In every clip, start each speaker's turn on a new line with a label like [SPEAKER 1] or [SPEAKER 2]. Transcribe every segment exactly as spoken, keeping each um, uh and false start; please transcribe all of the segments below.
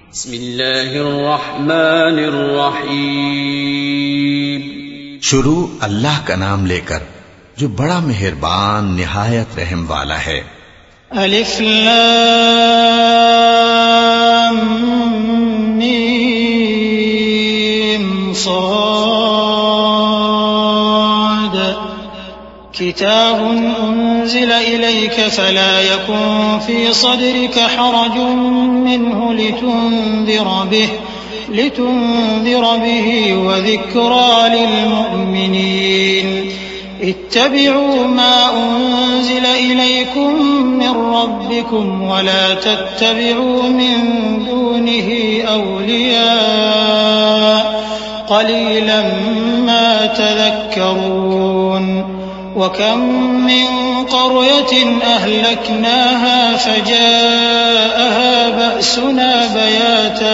[SPEAKER 1] बिस्मिल्लाहिर्रहमानिर्रहीम।
[SPEAKER 2] शुरू अल्लाह का नाम लेकर जो बड़ा मेहरबान निहायत रहम वाला है।
[SPEAKER 3] अलिफ लाम मीम साद किताबुन उन्ज़िल इलैक फला यकुन फी सदरिक हरजुन मिन्हु लितुन्ज़िर बिहि लितुन्ज़िर बिहि व ज़िक्रा लिलमुअ्मिनीन इत्तबिऊ मा उन्ज़िल इलैकुम मिन रब्बिकुम वला तत्तबिऊ मिन दूनिहि औलिया क़लीलन मा तज़क्करून। वकम मिन क़र्यतिन अहलकनाहा फजाअहा बअसुना बयाता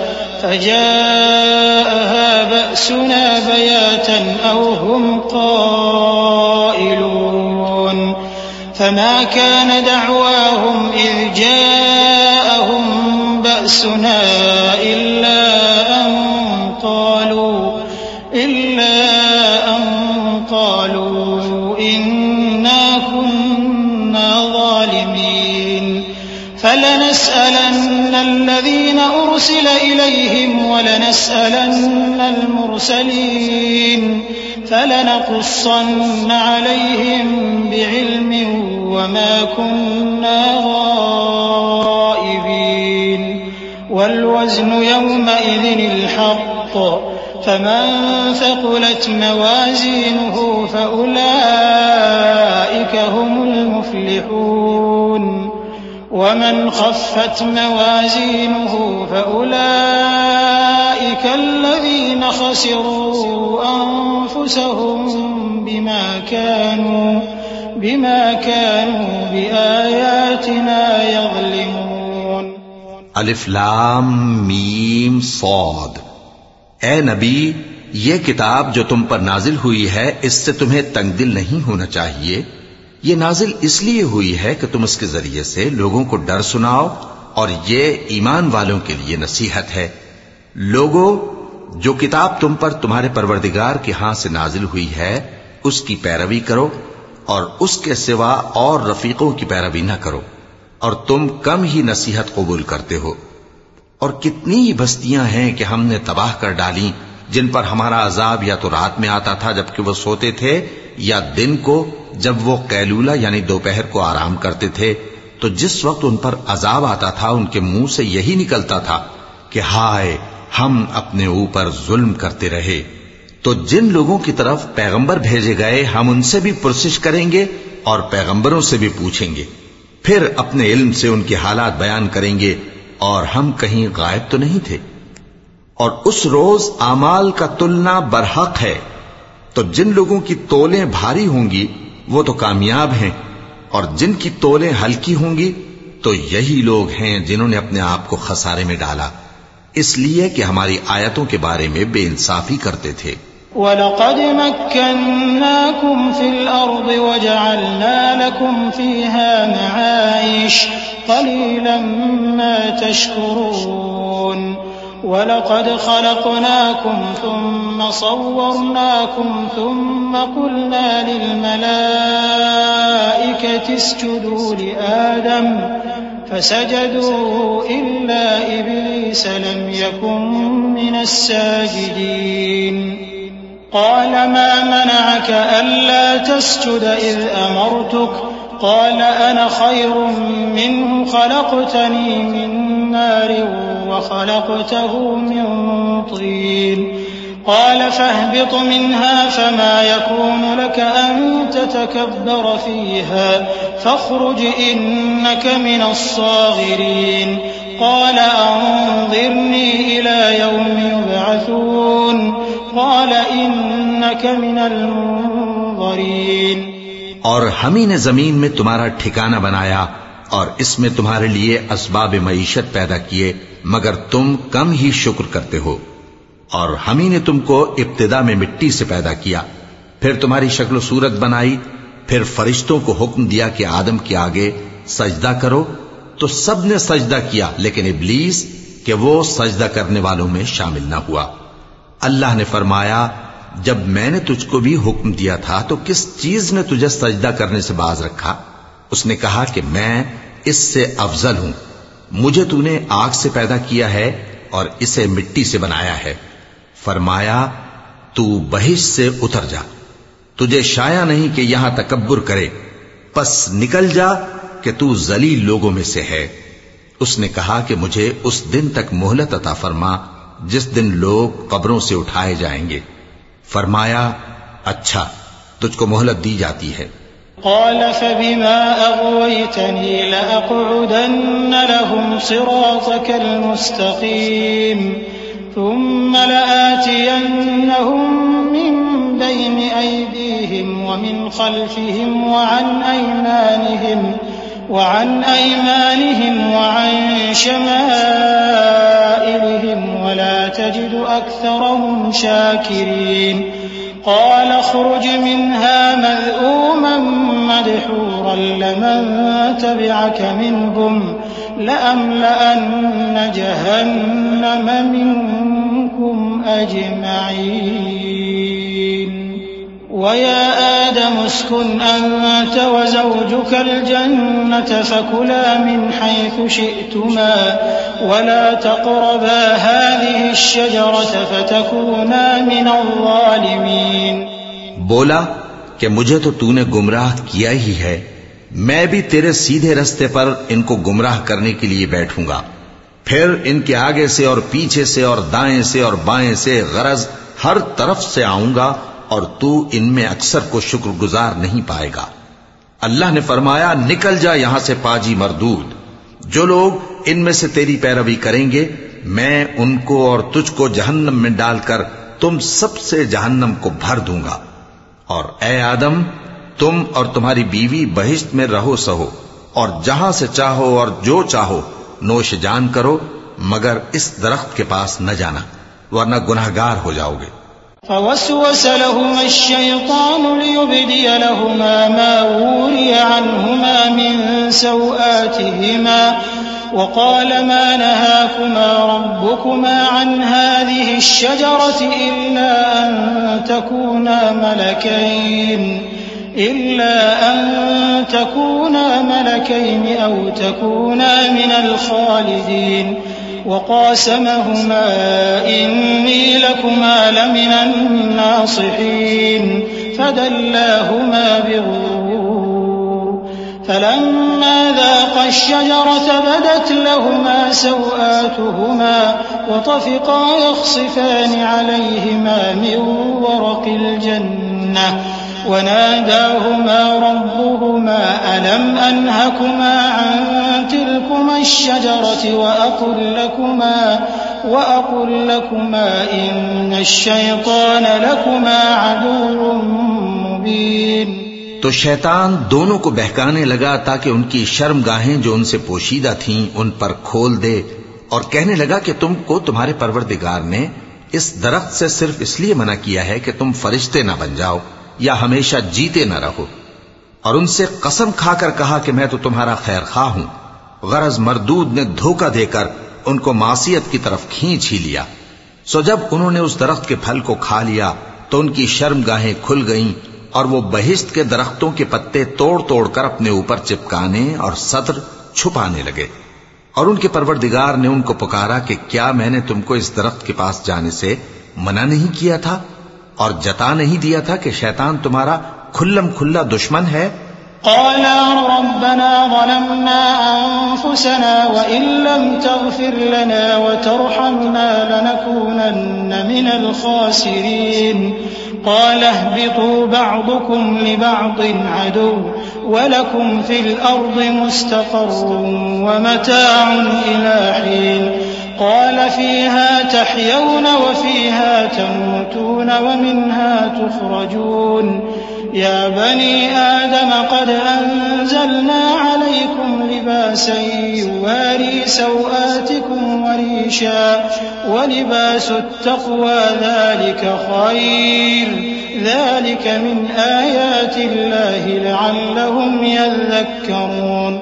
[SPEAKER 3] फजाअहा बअसुना बयातन औ हुम क़ाइलून फमा कान दअवाहुम इज़ जाअहुम बअसुना इल्ला अन क़ालू इल्ला अन क़ालू इन्ना कुन्ना ज़ालिमीन फलनस्अलन्न الذين أرسل إليهم ولنسألن المرسلين فلنقصن عليهم بعلم وما كنا غائبين والوزن يومئذ الحق فمن ثقلت موازينه فأولئك هم المفلحون ومن خفت موازينه فأولئك الذين خسروا أنفسهم بما كانوا بما كانوا بآياتنا يظلمون।
[SPEAKER 2] अलिफ लाम मीम सौद। ए नबी, ये किताब जो तुम पर नाजिल हुई है इससे तुम्हें तंगदिल नहीं होना चाहिए। ये नाजिल इसलिए हुई है कि तुम इसके जरिए से लोगों को डर सुनाओ और ये ईमान वालों के लिए नसीहत है। लोगों, जो किताब तुम पर तुम्हारे परवरदिगार के हाथ से नाजिल हुई है उसकी पैरवी करो और उसके सिवा और रफीकों की पैरवी न करो, और तुम कम ही नसीहत कबूल करते हो। और कितनी ही बस्तियां हैं कि हमने तबाह कर डाली जिन पर हमारा अजाब या तो रात में आता था जबकि वो सोते थे, या दिन को जब वो कैलूला यानी दोपहर को आराम करते थे। तो जिस वक्त उन पर अजाब आता था उनके मुंह से यही निकलता था कि हाय, हम अपने ऊपर जुल्म करते रहे। तो जिन लोगों की तरफ पैगंबर भेजे गए हम उनसे भी पुरसिश करेंगे और पैगंबरों से भी पूछेंगे, फिर अपने इल्म से उनके हालात बयान करेंगे और हम कहीं गायब तो नहीं थे। और उस रोज आमाल का तुलना बरहक है, तो जिन लोगों की तोलें भारी होंगी वो तो कामयाब हैं, और जिनकी तोलें हल्की होंगी तो यही लोग हैं जिन्होंने अपने आप को खसारे में डाला, इसलिए कि हमारी आयतों के बारे में बेइंसाफी करते थे।
[SPEAKER 3] वलक़द मक्कन्नाकुम फिल अर्द वजअलना लकुम फीहा मआइश क़लीलन मा तशकुरून। वलक़द ख़लक़नाकुम थुम्मा सव्वरनाकुम थुम्मा क़ुलना लिलमलाइकति इसजुदू लिआदम फसजदू इल्ला इब्लीस लम यकुन मिनस साजिदीन। क़ाल मा मनअक अल्ला तस्जुद इज़ अमरतुक क़ाल अना ख़ैरुम मिन्हु ख़लक़तनी मिन नारिन वख़लक़तहु मिन तीन। क़ाल फ़ाहबिط मिन्हा फ़मा यकूनु लक अन ततकब्बर फ़ीहा फ़ख़्रुज इन्नक मिनस साग़िरीन। क़ाल अंज़िरनी इला यौमि युबअसून क़ाल इन्नक मिनल मुन्ज़रीन।
[SPEAKER 2] और हम ही ने जमीन में तुम्हारा ठिकाना बनाया और इसमें तुम्हारे लिए असबाब मईशत पैदा किए, मगर तुम कम ही शुक्र करते हो। और हम ही ने तुमको इब्तिदा में मिट्टी से पैदा किया, फिर तुम्हारी शक्ल सूरत बनाई, फिर फरिश्तों को हुक्म दिया कि आदम के आगे सजदा करो, तो सब ने सजदा किया, लेकिन इब्लीस कि वो सजदा करने वालों में शामिल न हुआ। अल्लाह ने फरमाया, जब मैंने तुझको भी हुक्म दिया था तो किस चीज ने तुझे सजदा करने से बाज रखा? उसने कहा कि मैं इससे अफजल हूं, मुझे तूने आग से पैदा किया है और इसे मिट्टी से बनाया है। फरमाया, तू बहिश्त से उतर जा, तुझे शाया नहीं कि यहां तकब्बुर करे, बस निकल जा कि तू जलील लोगों में से है। उसने कहा कि मुझे उस दिन तक मोहलत अता फरमा जिस दिन लोग कब्रों से उठाए जाएंगे। फरमाया, अच्छा, तुझको मोहलत दी जाती है।
[SPEAKER 3] क़ाल फ़बिमा अग़वयतनी लअक़उदन्न लहुम सिरातकल मुस्तक़ीम थुम्मा लआतियन्नहुम मिन बैनि अयदीहिम व मिन ख़ल्फ़िहिम व अन अयमानिहिम व अन अयमानिहिम व अन शमाइलिहिम व ला तजिदु अक्थरहुम शाकिरीन। क़ाल अख़्रुज मिन्हा मज़्ऊमन मदहूरन लमन तबिअक मिनहुम लअमलअन्न जहन्नम मिनकुम अजमईन। वया आदम उस्कुन अन्त वज़ौजुकल जन्नत फकुला मिन हैथु शि'तुमा वला तक़रबा हाज़िहि अश्शजरत फतकूना मिनल ज़ालिमीन।
[SPEAKER 2] बोला कि मुझे तो तूने गुमराह किया ही है, मैं भी तेरे सीधे रास्ते पर इनको गुमराह करने के लिए बैठूंगा। फिर इनके आगे से और पीछे से और दाएं से और बाएं से गरज हर तरफ से आऊंगा और तू इनमें अक्सर को शुक्रगुजार नहीं पाएगा। अल्लाह ने फरमाया, निकल जा यहां से पाजी मरदूद। जो लोग इनमें से तेरी पैरवी करेंगे मैं उनको और तुझको जहन्नम में डालकर तुम सबसे जहन्नम को भर दूंगा। और ए आदम, तुम और तुम्हारी बीवी बहिश्त में रहो सहो और जहां से चाहो और जो चाहो नोश जान करो, मगर इस दरख्त के पास न जाना वरना गुनहगार हो जाओगे।
[SPEAKER 3] फवस्वस लहुमा अश्शैतानु लियुब्दिय लहुमा मा वूरिय अन्हुमा मिन सौआतिहिमा वक़ाल मा नहाकुमा रब्बुकुमा अन हाज़िहि अश्शजरति इल्ला अन तकूना मलकैन इल्ला अन तकूना मलकैन औ तकूना मिनल खालिदीन वक़ासमहुमा इन्नी लकुमा लमिनन नासिहीन फदल्लाहुमा बिग़ुरूर फलम्मा ज़ाक़ा अश्शजरत बदत लहुमा सौआतुहुमा वतफ़िक़ा यख़सिफ़ान अलैहिमा मिन वरक़िल जन्नह वनादाहुमा रब्बुहुमा अलम अनहकुमा अन तिलकुमा अश्शजरति वअक़ुल लकुमा वअक़ुल लकुमा इन्न अश्शैतान लकुमा अदुव्वुम मुबीन।
[SPEAKER 2] तो शैतान दोनों को बहकाने लगा ताकि उनकी शर्मगाहें जो उनसे पोशीदा थीं उन पर खोल दे, और कहने लगा कि तुमको तुम्हारे परवरदिगार ने इस दरख्त से सिर्फ इसलिए मना किया है कि तुम फरिश्ते न बन जाओ या हमेशा जीते न रहो। और उनसे कसम खाकर कहा कि मैं तो तुम्हारा खैर खा हूं। गरज मरदूद ने धोखा देकर उनको मासियत की तरफ खींच ही लिया। सो जब उन्होंने उस दरख्त के फल को खा लिया तो उनकी शर्मगाहें खुल गईं और वो बहिश्त के दरख्तों के पत्ते तोड़ तोड़ कर अपने ऊपर चिपकाने और सत्र छुपाने लगे। और उनके परवरदिगार ने उनको पुकारा कि क्या मैंने तुमको इस दरख्त के पास जाने से मना नहीं किया था और जता नहीं दिया था कि शैतान तुम्हारा खुल्लम खुल्ला दुश्मन है?
[SPEAKER 3] क़ाला रब्बना ज़लमना अन्फुसना व इन लम तग़फिर लना व तरहमना लनकूनन्न मिनल ख़ासिरीन। क़ाल अहबितू बअदुकुम लिबअदिन अदुव्वुन व लकुम फ़िल अर्दि मुस्तक़र्रुन व मताउन इला हीन। क़ाल फ़ीहा तहयौन व फ़ीहा तमूतून व मिन्हा तुख़रजून। या बनी आदम क़द अंज़लना अलैकुम लिबासन युवारी सौआतिकुम व रीशा व लिबासुत्तक़वा ज़ालिका ख़ैर ज़ालिका मिन आयातिल्लाहि लअल्लहुम यज़्ज़क्करून।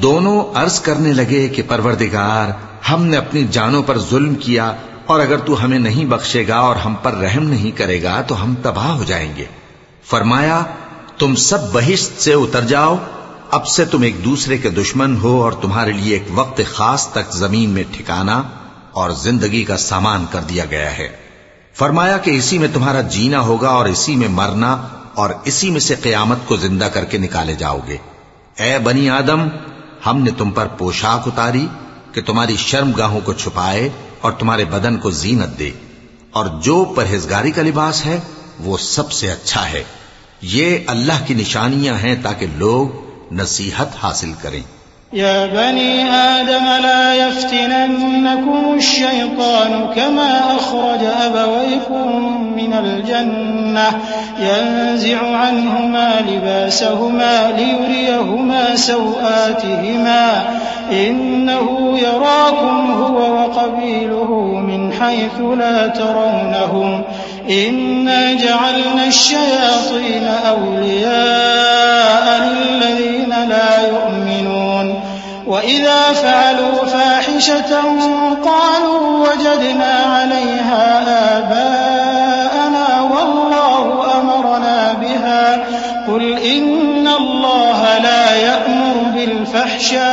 [SPEAKER 2] दोनों अर्ज करने लगे कि परवरदिगार, हमने अपनी जानों पर जुल्म किया, और अगर तू हमें नहीं बख्शेगा और हम पर रहम नहीं करेगा तो हम तबाह हो जाएंगे। फरमाया, तुम सब बहिश्त से उतर जाओ, अब से तुम एक दूसरे के दुश्मन हो और तुम्हारे लिए एक वक्त खास तक जमीन में ठिकाना और जिंदगी का सामान कर दिया गया है। फरमाया कि इसी में तुम्हारा जीना होगा और इसी में मरना, और इसी में से क़यामत को जिंदा करके निकाले जाओगे। ए बनी आदम, हमने तुम पर पोशाक उतारी कि तुम्हारी शर्मगाहों को छुपाए और तुम्हारे बदन को जीनत दे, और जो परहेजगारी का लिबास है वो सबसे अच्छा है। ये अल्लाह की निशानियां हैं ताकि लोग नसीहत हासिल करें।
[SPEAKER 3] या बनी आदम ला यफ्तिनन्नकुम अश-शैतानु कमा अखरज अबवैकुम मिनल जन्नह यंज़िउ अन्हुमा लिबासहुमा लियुरियहुमा सौआतिहिमा इन्नहु यराकुम हुवा व क़बीलुहु मिन हैथु ला तरौनहुम इन्ना जअलना अश-शयातीन औलियाअ लिल्लज़ीना ला युमिनून वइज़ा फ़अलू फ़ाहिशतन क़ालू वजदना अलैहा आबाअना वल्लाहु अमरना बिहा क़ुल इन्नल्लाह ला यअमुरु बिल-फ़हशाء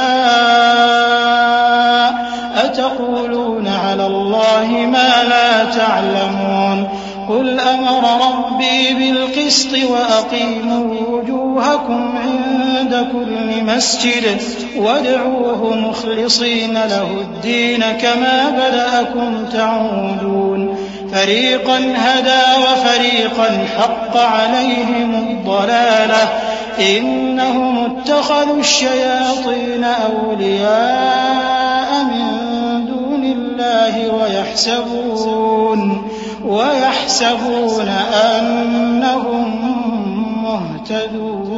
[SPEAKER 3] अतक़ूलून अलल्लाहि मा ला तअलमून क़ुल अमर रब्बी बिल-क़िस्ति वअक़ीमू वुजूहकुम इन्द कुल्लि मस्जिद वद्ऊहु मुख़लिसीन लहुद्दीन कमा बदअकुम तऊदून फ़रीक़न हदा वफ़रीक़न हक़्क़ अलैहिमुद्दलालह इन्नहुम इत्तख़ज़ू अश-शयातीन औलियाअ मिन दूनिल्लाहि वयहसबून वयहसबून अन्नहुम मुहतदून।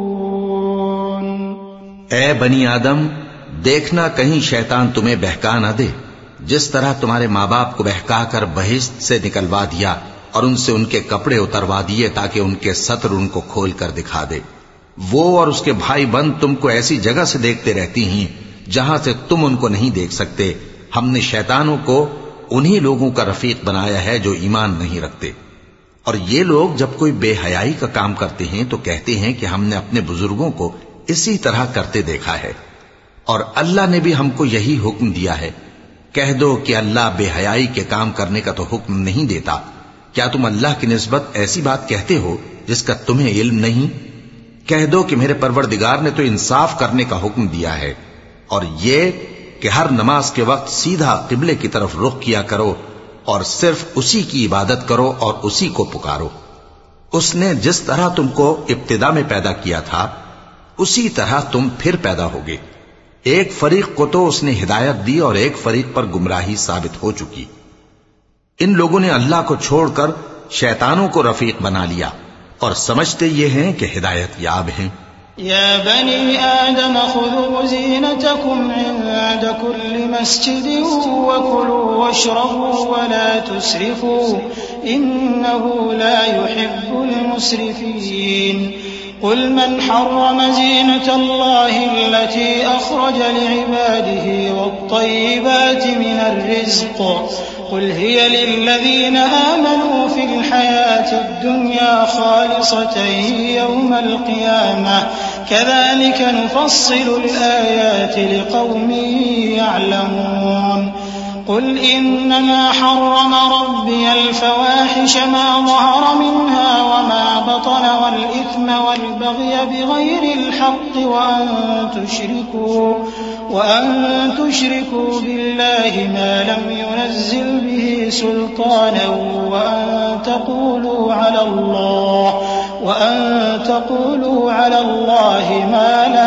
[SPEAKER 2] ए बनी आदम, देखना कहीं शैतान तुम्हें बहका न दे, जिस तरह तुम्हारे माँ बाप को बहका कर बहिश्त से निकलवा दिया और उनसे उनके कपड़े उतरवा दिए ताकि उनके सत्र उनको खोल कर दिखा दे। वो और उसके भाई बंद तुमको ऐसी जगह से देखते रहती हैं जहां से तुम उनको नहीं देख सकते। हमने शैतानों को उन्हीं लोगों का रफीक बनाया है जो ईमान नहीं रखते। और ये लोग जब कोई बेहयाई का काम करते हैं तो कहते हैं कि हमने अपने बुजुर्गों को इसी तरह करते देखा है, और अल्लाह ने भी हमको यही हुक्म दिया है। कह दो कि अल्लाह बेहयाई के काम करने का तो हुक्म नहीं देता। क्या तुम अल्लाह की निस्बत ऐसी बात कहते हो जिसका तुम्हें इल्म नहीं? कह दो कि मेरे परवरदिगार ने तो इंसाफ करने का हुक्म दिया है, और ये कि हर नमाज के वक्त सीधा किबले की तरफ रुख किया करो और सिर्फ उसी की इबादत करो और उसी को पुकारो। उसने जिस तरह तुमको इब्तिदा में पैदा किया था उसी तरह तुम फिर पैदा होगे। एक फरीक को तो उसने हिदायत दी और एक फरीक पर गुमराही साबित हो चुकी। इन लोगों ने अल्लाह को छोड़कर शैतानों को रफीक बना लिया और समझते ये हैं कि हिदायत याब हैं।
[SPEAKER 3] या बनी आदम खुज़ू ज़ीनतकुम इंद कुल्लि मस्जिदिन वकुलू वशरबू वला तुस्रिफू इन्नहु ला युहिब्बुल मुस्रिफीन। क़ुल मन हर्रम ज़ीनतल्लाहि अल्लती अख़रज लिइबादिही वत्तय्यिबाति मिनर रिज़्क़ क़ुल हिय लिल्लज़ीन आमनू फ़िल हयातिद दुन्या ख़ालिसतन यौमल क़ियामह कज़ालिक नुफ़स्सिलुल आयाति लिक़ौमिन यअलमून। क़ुल इन्नमा हर्रम रब्बियल फ़वाहिश मा ज़हर मिन्हा वमा बतन वल इथ्म वल बग़य बिग़ैरिल हक़्क़ि वअन तुश्रिकू वअन तुश्रिकू बिल्लाहि मा लम युनज़्ज़िल बिही सुल्तानन वअन तक़ूलू अलल्लाह वअन तक़ूलू अलल्लाहि मा ला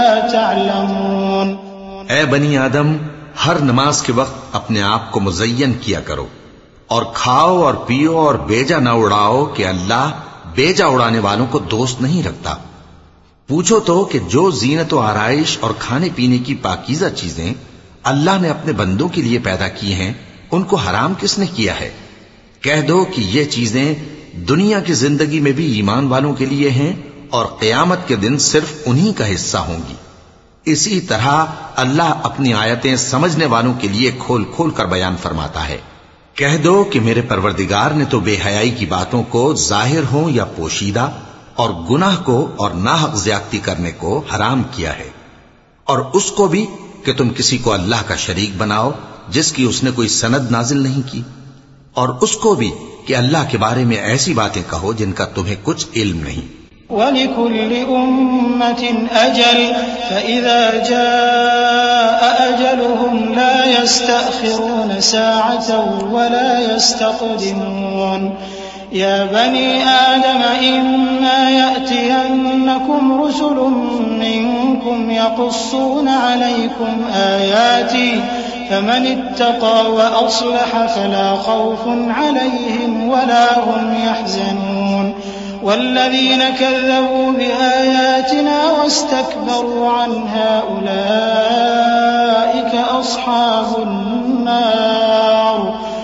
[SPEAKER 3] तअलमून।
[SPEAKER 2] ऐ बनी आदम, हर नमाज के वक्त अपने आप को मुज़य्यन किया करो और खाओ और पियो और बेजा न उड़ाओ कि अल्लाह बेजा उड़ाने वालों को दोस्त नहीं रखता। पूछो तो कि जो जीनत और आराइश और खाने पीने की पाकीज़ा चीजें अल्लाह ने अपने बंदों के लिए पैदा की हैं, उनको हराम किसने किया है? कह दो कि ये चीजें दुनिया की जिंदगी में भी ईमान वालों के लिए हैं और क़यामत के दिन सिर्फ उन्हीं का हिस्सा होंगी। इसी तरह अल्लाह अपनी आयतें समझने वालों के लिए खोल खोल कर बयान फरमाता है। कह दो कि मेरे परवरदिगार ने तो बेहयाई की बातों को जाहिर हो या पोशीदा और गुनाह को और नाहक ज्यादती करने को हराम किया है, और उसको भी कि तुम किसी को अल्लाह का शरीक बनाओ जिसकी उसने कोई सनद नाजिल नहीं की, और उसको भी कि अल्लाह के बारे में ऐसी बातें कहो जिनका तुम्हें कुछ इल्म नहीं।
[SPEAKER 3] वलिकुल्लि उम्मतिन अजल फइज़ा जाअ अजलुहुम ला यस्तअखिरून साअतन वला यस्तक़दिमून। या बनी आदम इम्मा यअतियन्नकुम रुसुलुम मिनकुम यक़ुस्सून अलैकुम आयाती फमन इत्तक़ा व अस्लह फला खौफुन अलैहिम वला हुम यहज़नून। वल्लज़ीन कज़्ज़बू बिआयातिना वस्तकबरू अन्हा उलाइक अस्हाबुन नार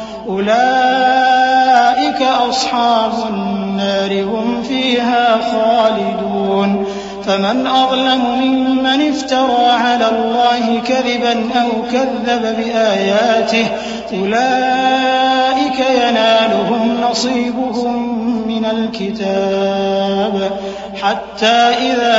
[SPEAKER 3] उलाइक अस्हाबुन नार हुम फ़ीहा ख़ालिदून। फमन अज़लमु मिम्मन इफ्तरा अला अल्लाहि कज़िबन औ कज़्ज़ब बिआयातिहि उलाइक यनालुहुम नसीबुहुम मिनल किताब हत्ता इज़ा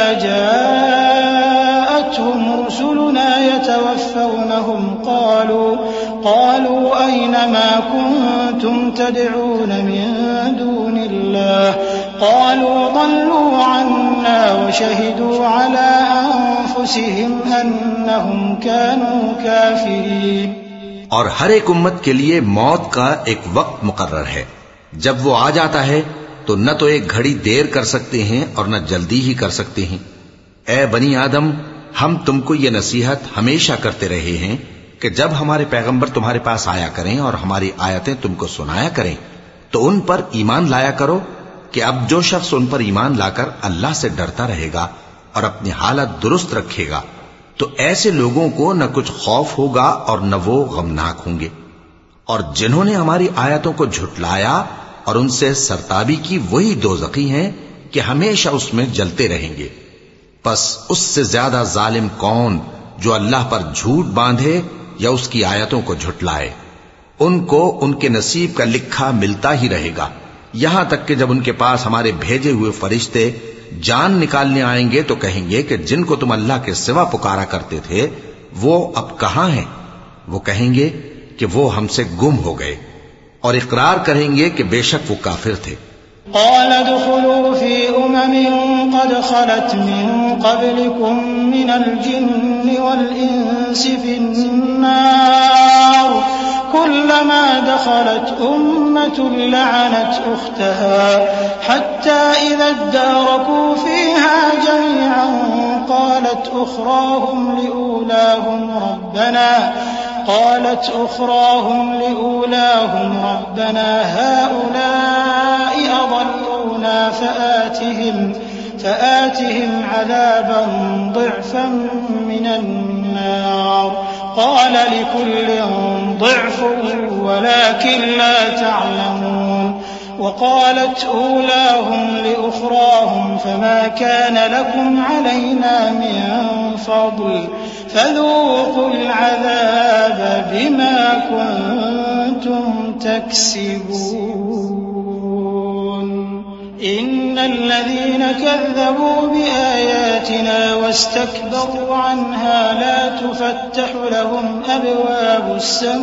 [SPEAKER 3] जाअतहुम रुसुलुना यतवफ़्फ़ौनहुम क़ालू क़ालू अय्न मा कुन्तुम तदऊन मिन दूनिल्लाह क़ालू ضلوا عنا وشهدوا على أنفسهم أنهم كانوا كافرين।
[SPEAKER 2] और हर एक उम्मत के लिए मौत का एक वक्त मुकर्रर है। जब वो आ जाता है तो न तो एक घड़ी देर कर सकते हैं और न जल्दी ही कर सकते हैं। ए बनी आदम, हम तुमको ये नसीहत हमेशा करते रहे हैं कि जब हमारे पैगंबर तुम्हारे पास आया करें और हमारी आयतें तुमको सुनाया करें तो उन पर ईमान लाया करो कि अब जो शख्स उन पर ईमान लाकर अल्लाह से डरता रहेगा और अपनी हालत दुरुस्त रखेगा तो ऐसे लोगों को न कुछ खौफ होगा और न वो गमनाक होंगे। और जिन्होंने हमारी आयतों को झुटलाया और उनसे सरताबी की वही दोज़खी हैं कि हमेशा उसमें जलते रहेंगे। बस उससे ज्यादा जालिम कौन जो अल्लाह पर झूठ बांधे या उसकी आयतों को झुटलाए। उनको उनके नसीब का लिखा मिलता ही रहेगा, यहां तक कि जब उनके पास हमारे भेजे हुए फरिश्ते जान निकालने आएंगे तो कहेंगे कि जिनको तुम अल्लाह के सिवा पुकारा करते थे वो अब कहां हैं। वो कहेंगे कि वो हमसे गुम हो गए और इकरार करेंगे कि बेशक वो काफिर थे।
[SPEAKER 3] क़ाल दुख़ुलू फ़ी उममिन क़द ख़लत मिन क़ब्लिकुम मिनल जिन्नि वल इंसि फ़िन्नार कुल्लमा दख़लत उम्मतुन लअनत उख़्तहा हत्ता इज़ा इद्दारकू फ़ीहा जमीअन क़ालत उख़राहुम लिऊलाहुम रब्बना قالت أخراهم لأولاهم ربنا هؤلاء أضلونا فآتهم فآتهم عذابا ضعفا من النار قال لكل ضعف ولكن لا تعلمون وقالت أولاهم لأخراهم فما كان لكم علينا من فضل فذوقوا العذاب بما كنتم تكسبون إن الذين كذبوا بآياتنا واستكبروا عنها لا تفتح لهم أبواب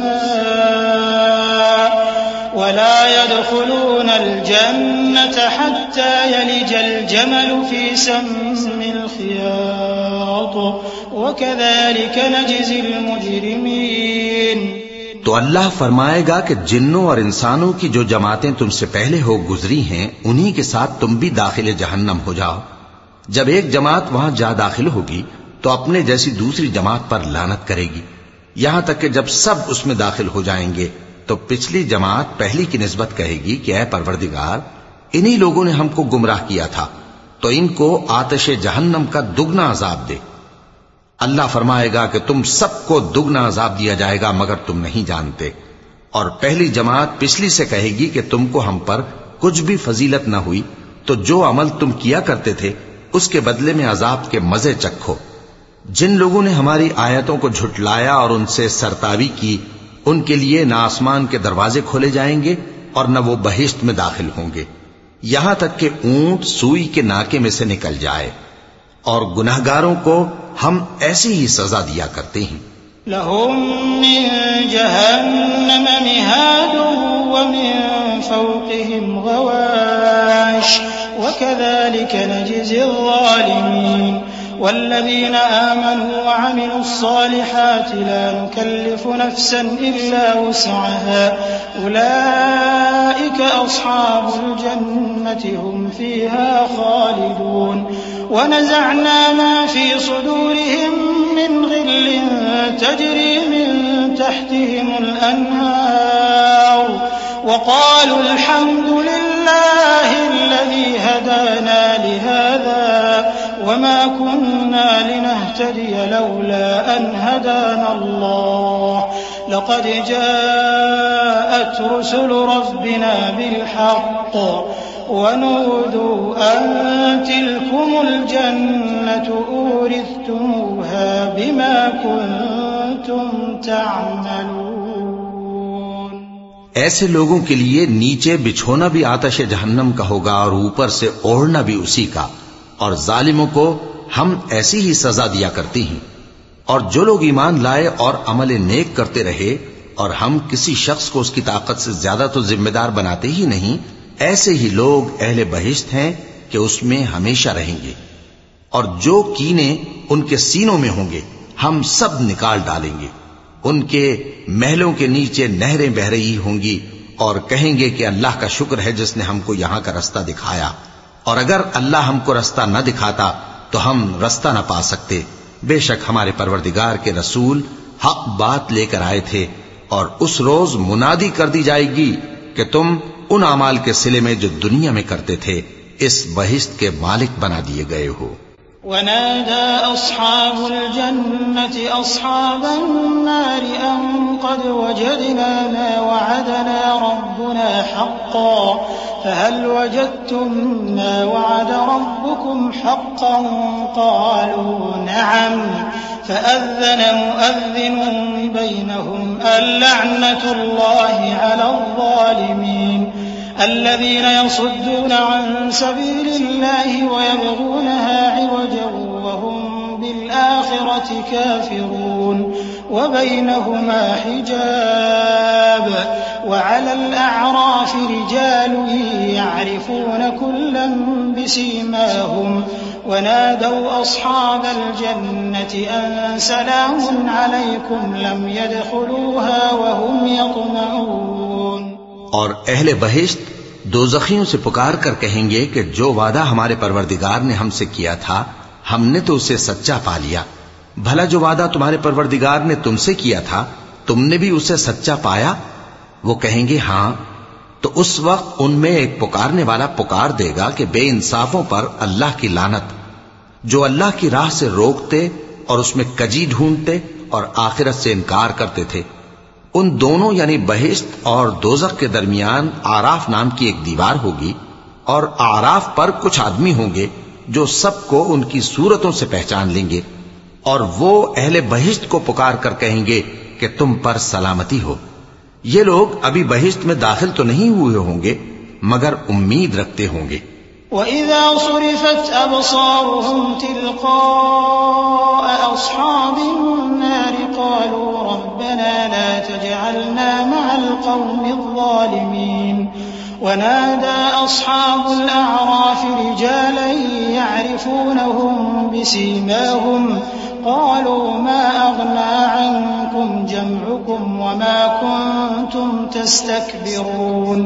[SPEAKER 3] السماء ولا يدخلون الجنة حتى يلج الجمل في سم الخياط وكذلك نجزي المجرمين।
[SPEAKER 2] तो अल्लाह फरमाएगा कि जिन्नों और इंसानों की जो जमातें तुमसे पहले हो गुजरी हैं उन्हीं के साथ तुम भी दाखिले जहन्नम हो जाओ। जब एक जमात वहां जा दाखिल होगी तो अपने जैसी दूसरी जमात पर लानत करेगी, यहां तक कि जब सब उसमें दाखिल हो जाएंगे तो पिछली जमात पहली की निस्बत कहेगी कि ऐ परवरदिगार, इन्हीं लोगों ने हमको गुमराह किया था, तो इनको आतिश जहन्नम का दुगना अजाब दे। अल्लाह फरमाएगा कि तुम सबको दुगना अजाब दिया जाएगा मगर तुम नहीं जानते। और पहली जमात पिछली से कहेगी कि तुमको हम पर कुछ भी फजीलत न हुई, तो जो अमल तुम किया करते थे उसके बदले में अजाब के मजे चखो। जिन लोगों ने हमारी आयतों को झुटलाया और उनसे सरतावी की, उनके लिए न आसमान के दरवाजे खोले जाएंगे और न वो बहिश्त में दाखिल होंगे, यहां तक कि ऊंट सुई के नाके में से निकल जाए। और गुनाहगारों को हम ऐसी ही सजा दिया करते हैं।
[SPEAKER 3] लहुम मिन जहन्नम मिहादुन व मिन फौक़िहिम गवाश व कज़ालिक नजज़िल ज़ालिमीन वल्लज़ीना आमनू व अमिलुस्सालिहाति ला नुकल्लिफु नफ्सन इल्ला वुस्अहा उलाइका अस्हाबुल जन्नति हुम फ़ीहा ख़ालिदून व नज़अना मा फ़ी सुदूरिहिम मिन ग़िल्लिन तजरी मिन तहतिहिमुल अन्हार व क़ालू अल्हम्दुलिल्लाहि अल्लज़ी हदाना लिहाज़ा वमा कुन्ना लिनहतदिय लौला अन हदाना अल्लाह लक़द जाअत रुसुलु रब्बिना बिलहक़्क़ वनूदू अन तिलकुमुल जन्नतु ऊरिस्तumuहा बिमा कुन्तुम तअमलून।
[SPEAKER 2] ऐसे लोगों के लिए नीचे बिछोना भी आतश जहन्नम का होगा और ऊपर से ओढ़ना भी उसी का, और जालिमों को हम ऐसी ही सजा दिया करती हैं। और जो लोग ईमान लाए और अमल नेक करते रहे, और हम किसी शख्स को उसकी ताकत से ज्यादा तो जिम्मेदार बनाते ही नहीं, ऐसे ही लोग अहले बहिश्त हैं कि उसमें हमेशा रहेंगे। और जो कीने उनके सीनों में होंगे हम सब निकाल डालेंगे। उनके महलों के नीचे नहरें बह रही होंगी और कहेंगे कि अल्लाह का शुक्र है जिसने हमको यहां का रास्ता दिखाया, और अगर अल्लाह हमको रास्ता न दिखाता तो हम रास्ता न पा सकते। बेशक हमारे परवरदिगार के रसूल हक बात लेकर आए थे, और उस रोज मुनादी कर दी जाएगी कि तुम उन अमाल के सिले में जो दुनिया में करते थे इस बहिश्त के मालिक बना दिए गए हो।
[SPEAKER 3] वनादा अस्हाबुल जन्नति अस्हाबन नारि अन क़द वजदना मा वअदना रब्बुना हक़्क़न फहल वजदतुम मा वअद रब्बुकुम हक़्क़न क़ालू नअम फअज़्ज़न मुअज़्ज़िनुन बैनहुम अल्लअनतुल्लाहि अलज़्ज़ालिमीन الذين يصدون عن سبيل الله ويبغونها عوجا وهم بالآخرة كافرون وبينهما حجاب وعلى الأعراف رجال يعرفون كلا بسيماهم ونادوا أصحاب الجنة أن سلام عليكم لم يدخلوها وهم يطمعون।
[SPEAKER 2] और अहले बहिश्त दोज़खियों से पुकार कर कहेंगे कि जो वादा हमारे परवरदिगार ने हमसे किया था हमने तो उसे सच्चा पा लिया। भला जो वादा तुम्हारे परवरदिगार ने तुमसे किया था तुमने भी उसे सच्चा पाया? वो कहेंगे हां। तो उस वक्त उनमें एक पुकारने वाला पुकार देगा कि बेइंसाफों पर अल्लाह की लानत, जो अल्लाह की राह से रोकते और उसमें कजी ढूंढते और आखिरत से इनकार करते थे। उन दोनों यानी बहिश्त और दोज़ख के दरमियान आराफ नाम की एक दीवार होगी, और आराफ पर कुछ आदमी होंगे जो सबको उनकी सूरतों से पहचान लेंगे, और वो अहले बहिश्त को पुकार कर कहेंगे कि तुम पर सलामती हो। ये लोग अभी बहिश्त में दाखिल तो नहीं हुए होंगे मगर उम्मीद रखते होंगे।
[SPEAKER 3] वइज़ा सुरिफ़त अबसारुहुम तिलक़ाअ अस्हाबिन नारि क़ालू रब्बना ला तजअलना मअल क़ौमिज़ ज़ालिमीन वनादा अस्हाबुल अअराफ़ रिजालन यअरिफ़ूनहुम बिसीमाहुम क़ालू मा अग़ना अन्कुम जमउकुम वमा कुन्तुम तस्तक्बिरून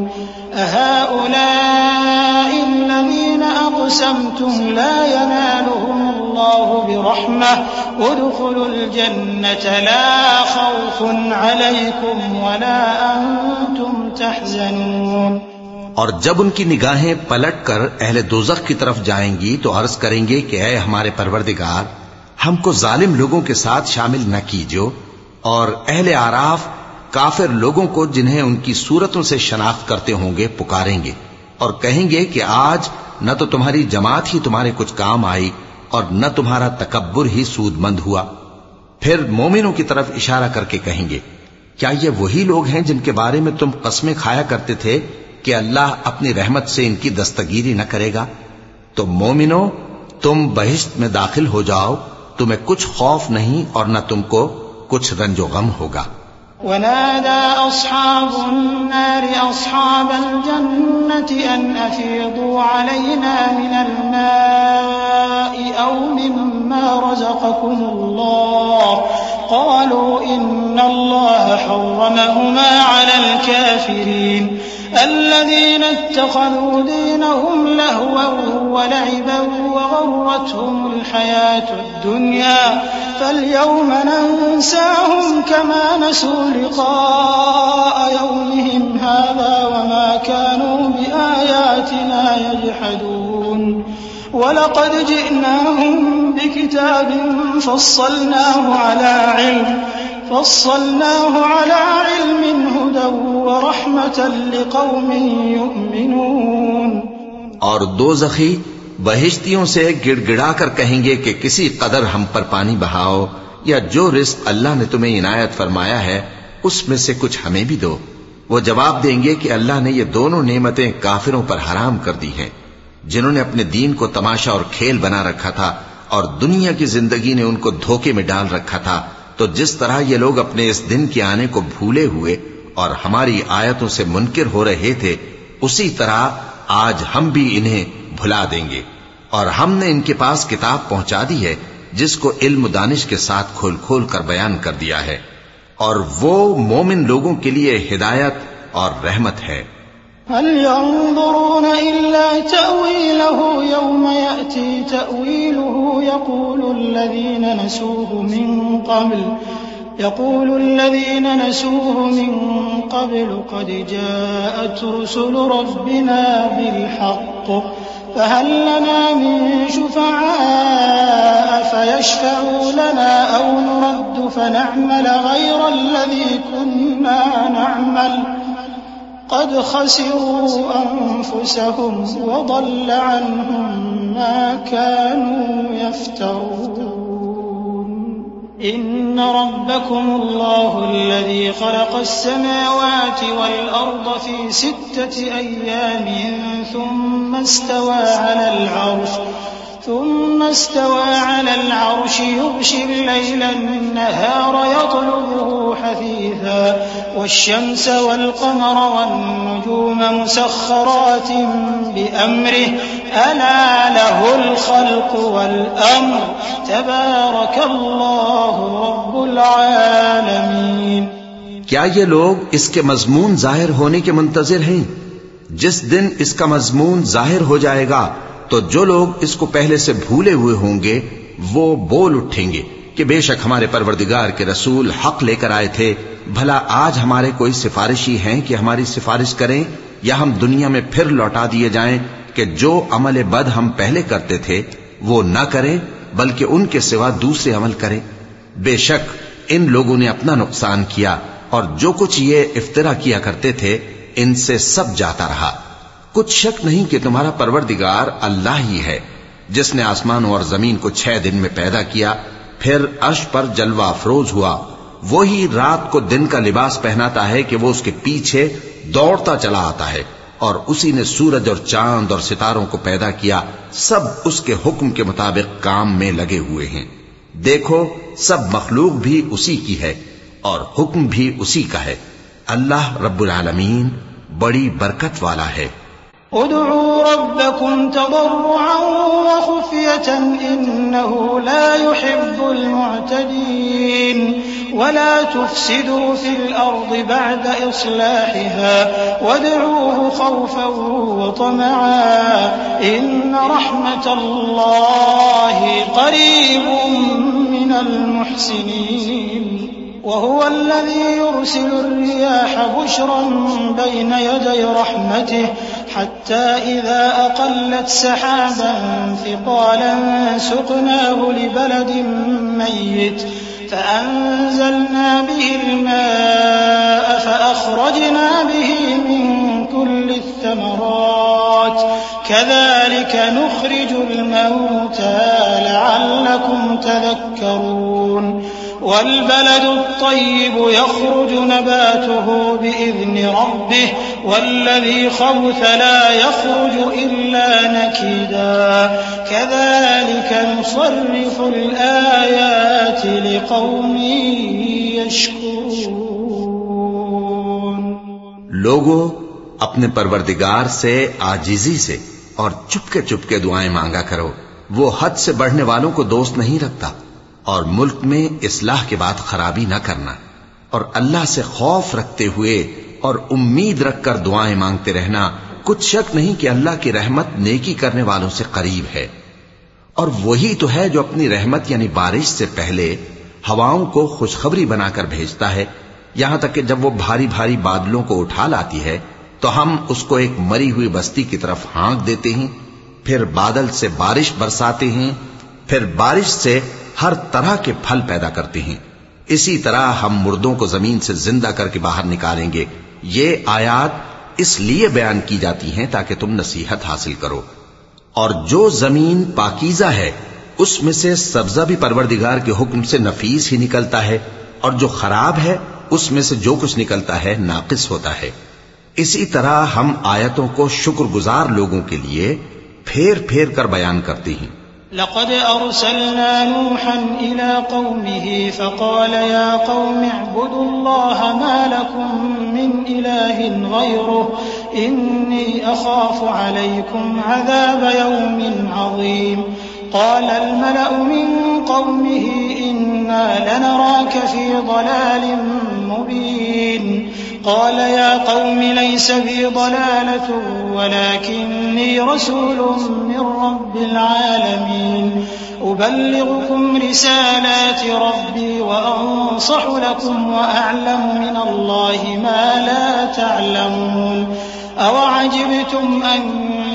[SPEAKER 3] अहाउलाइ अल्लज़ीना अक़समतुम ला यनालुहुमुल्लाहु बिरहमह उदख़ुलुल जन्नत ला ख़ौफ़ुन अलैकुम वला अंतुम तहज़नून।
[SPEAKER 2] और जब उनकी निगाहें पलटकर अहले दोज़ख की तरफ जाएंगी तो अर्ज करेंगे कि ऐ हमारे परवरदिगार, हमको जालिम लोगों के साथ शामिल न कीजो। और अहले आराफ काफिर लोगों को जिन्हें उनकी सूरतों से शनाख्त करते होंगे पुकारेंगे और कहेंगे कि आज न तो तुम्हारी जमात ही तुम्हारे कुछ काम आई और न तुम्हारा तकब्बुर ही सूदमंद हुआ। फिर मोमिनों की तरफ इशारा करके कहेंगे, क्या ये वही लोग हैं जिनके बारे में तुम कस्में खाया करते थे कि अल्लाह अपनी रहमत से इनकी दस्तगीरी न करेगा? तो मोमिनो, तुम बहिश्त में दाखिल हो जाओ, तुम्हें कुछ खौफ नहीं और न तुमको कुछ रंजो गम होगा।
[SPEAKER 3] वनादा अस्हाबुन नार अस्हाबल जन्नति अन अफीदू अलैना मिनल माइ औ मिम्मा रज़क़कुमुल्लाह क़ालू इन्नल्लाह हर्रमहुमा अलल काफ़िरीन الذين اتخذوا دينهم لهوا ولعبا وغرتهم الحياة الدنيا فاليوم ننساهم كما نسوا لقاء يومهم هذا وما كانوا بآياتنا يجحدون ولقد جئناهم بكتاب فصلناه على علم فصلناه على علم هدى ورحمة لقوम युमिनून।
[SPEAKER 2] और दोज़खी बहिश्तियों से गिड़गिड़ा कर कहेंगे कि किसी कदर हम पर पानी बहाओ, या जो रिज़्क़ अल्लाह ने तुम्हें इनायत फरमाया है उसमें से कुछ हमें भी दो। वो जवाब देंगे कि अल्लाह ने ये दोनों नेमतें काफिरों पर हराम कर दी हैं, जिन्होंने अपने दीन को तमाशा और खेल बना रखा था और दुनिया की जिंदगी ने उनको धोखे में डाल रखा था। तो जिस तरह ये लोग अपने इस दिन के आने को भूले हुए और हमारी आयतों से मुनकिर हो रहे थे, उसी तरह आज हम भी इन्हें भुला देंगे। और हमने इनके पास किताब पहुंचा दी है जिसको इल्म दानिश के साथ खोल खोल कर बयान कर दिया है, और वो मोमिन लोगों के लिए हिदायत और रहमत है।
[SPEAKER 3] हल यंज़ुरून इल्ला तअवीलहु यौम यअती तअवीलुहु यक़ूलु अल्लज़ीना नसूहु मिन क़ब्ल यक़ूलु अल्लज़ीना नसूहु मिन क़ब्ल क़द जाअत रुसुलु रब्बिना बिलहक़्क़ फहल लना मिन शुफ़अआ फयशफ़अू लना औ नुरद्दु फनअमल ग़ैरा अल्लज़ी कुन्ना नअमल क़द ख़सिरू अन्फ़ुसहुम वज़ल्ल अन्हुम मा कानू यफ़्तरून। इन्न रब्बकुमुल्लाहु अल्लज़ी ख़लक़स समावाति वल अर्ज़ फ़ी सित्तति अय्यामिन थुम्मा इस्तवा अलल अर्श ثم استوى على العرش يغشي الليل النهار يطلبه حثيثا والشمس والقمر والنجوم مسخرات بأمره ألا له الخلق والأمر تبارك الله رب العالمين।
[SPEAKER 2] क्या ये लोग इसके मज़मून जाहिर होने के मुंतज़िर हैं? जिस दिन इसका मज़मून जाहिर हो जाएगा तो जो लोग इसको पहले से भूले हुए होंगे वो बोल उठेंगे कि बेशक हमारे परवरदिगार के रसूल हक लेकर आए थे। भला आज हमारे कोई सिफारिशी हैं कि हमारी सिफारिश करें, या हम दुनिया में फिर लौटा दिए जाएं कि जो अमल बद हम पहले करते थे वो न करें बल्कि उनके सिवा दूसरे अमल करें। बेशक इन लोगों ने अपना नुकसान किया और जो कुछ ये इफ्तिरा किया करते थे इनसे सब जाता रहा। कुछ शक नहीं कि तुम्हारा परवरदिगार अल्लाह ही है जिसने आसमानों और जमीन को छह दिन में पैदा किया, फिर अर्श पर जलवा अफरोज हुआ। वो ही रात को दिन का लिबास पहनाता है कि वो उसके पीछे दौड़ता चला आता है, और उसी ने सूरज और चांद और सितारों को पैदा किया। सब उसके हुक्म के मुताबिक काम में लगे हुए हैं। देखो, सब मखलूक भी उसी की है और हुक्म भी उसी का है। अल्लाह रब्बुल आलमीन बड़ी बरकत वाला है।
[SPEAKER 3] उदऊ रब्बकुम तदर्रुअन व खुफ़ियतन इन्नहु ला युहिब्बुल मुअतदीन वला तुफ़सिदू फिल अर्दि बअद इस्लाहिहा वदऊहु खौफन व तमअन इन्न रहमतल्लाहि क़रीबुम मिनल मुहसिनीन। वहुव अल्लज़ी युरसिलु अर्रियाह बुशरन बैन यदै रहमतिहि हत्ता इज़ा अक़ल्लत सहाबन थिक़ालन सुक़नाहु लिबलदिन मय्यित फ़अन्ज़लना बिहिल माअ फ़अख़रजना बिही मिन कुल्लि थमरात कज़ालिक नुख़रिजुल मौता लअल्लकुम तज़क्करून वल्बलदु त्तय्यिबु यख़रुजु नबातुहु बिइज़्नि रब्बिहि वल्लज़ी ख़बुथ ला यख़रुजु इल्ला नकीदा कज़ालिक नुصر्रिफ़ुल आयाति लिक़ौमिन यशकुरून।
[SPEAKER 2] लोगों, अपने परवरदिगार से आजिज़ी से और चुपके चुपके दुआएं मांगा करो। वो हद से बढ़ने वालों को दोस्त नहीं रखता। और मुल्क में इस्लाह के बाद खराबी न करना और अल्लाह से खौफ रखते हुए और उम्मीद रखकर दुआएं मांगते रहना। कुछ शक नहीं कि अल्लाह की रहमत नेकी करने वालों से करीब है। और वही तो है जो अपनी रहमत यानी बारिश से पहले हवाओं को खुशखबरी बनाकर भेजता है, यहां तक कि जब वो भारी भारी बादलों को उठा लाती है तो हम उसको एक मरी हुई बस्ती की तरफ हाँक देते हैं, फिर बादल से बारिश बरसाते हैं, फिर बारिश से हर तरह के फल पैदा करते हैं। इसी तरह हम मुर्दों को जमीन से जिंदा करके बाहर निकालेंगे। ये आयात इसलिए बयान की जाती हैं ताकि तुम नसीहत हासिल करो। और जो जमीन पाकीज़ा है उसमें से सब्जा भी परवरदिगार के हुक्म से नफीस ही निकलता है, और जो खराब है उसमें से जो कुछ निकलता है नाकिस होता है। इसी तरह हम आयतों को शुक्रगुजार लोगों के लिए फेर फेर कर बयान करते हैं।
[SPEAKER 3] लक़द अरसलना नूहन इला क़ौमिही फ़क़ाल या क़ौमि अअ्बुदुल्लाह मा लकुम मिन इलाहिन ग़ैरुहु इन्नी अख़ाफ़ु अलैकुम अज़ाब यौमिन अज़ीम। क़ाल अल-मलअु मिन क़ौमिही इन्ना लनराक फ़ी ضलालिन मुबीन। क़ाल या क़ौमि लैस बी ضलालतुन वलाकिन्नी रसूलुम मिन रब्बिल आलमीन उबल्लिग़ुकुम रिसालाति रब्बी व अंसहु लकुम व अअलमु मिनल्लाहि मा ला तअलमून। अवअजिबतुम अन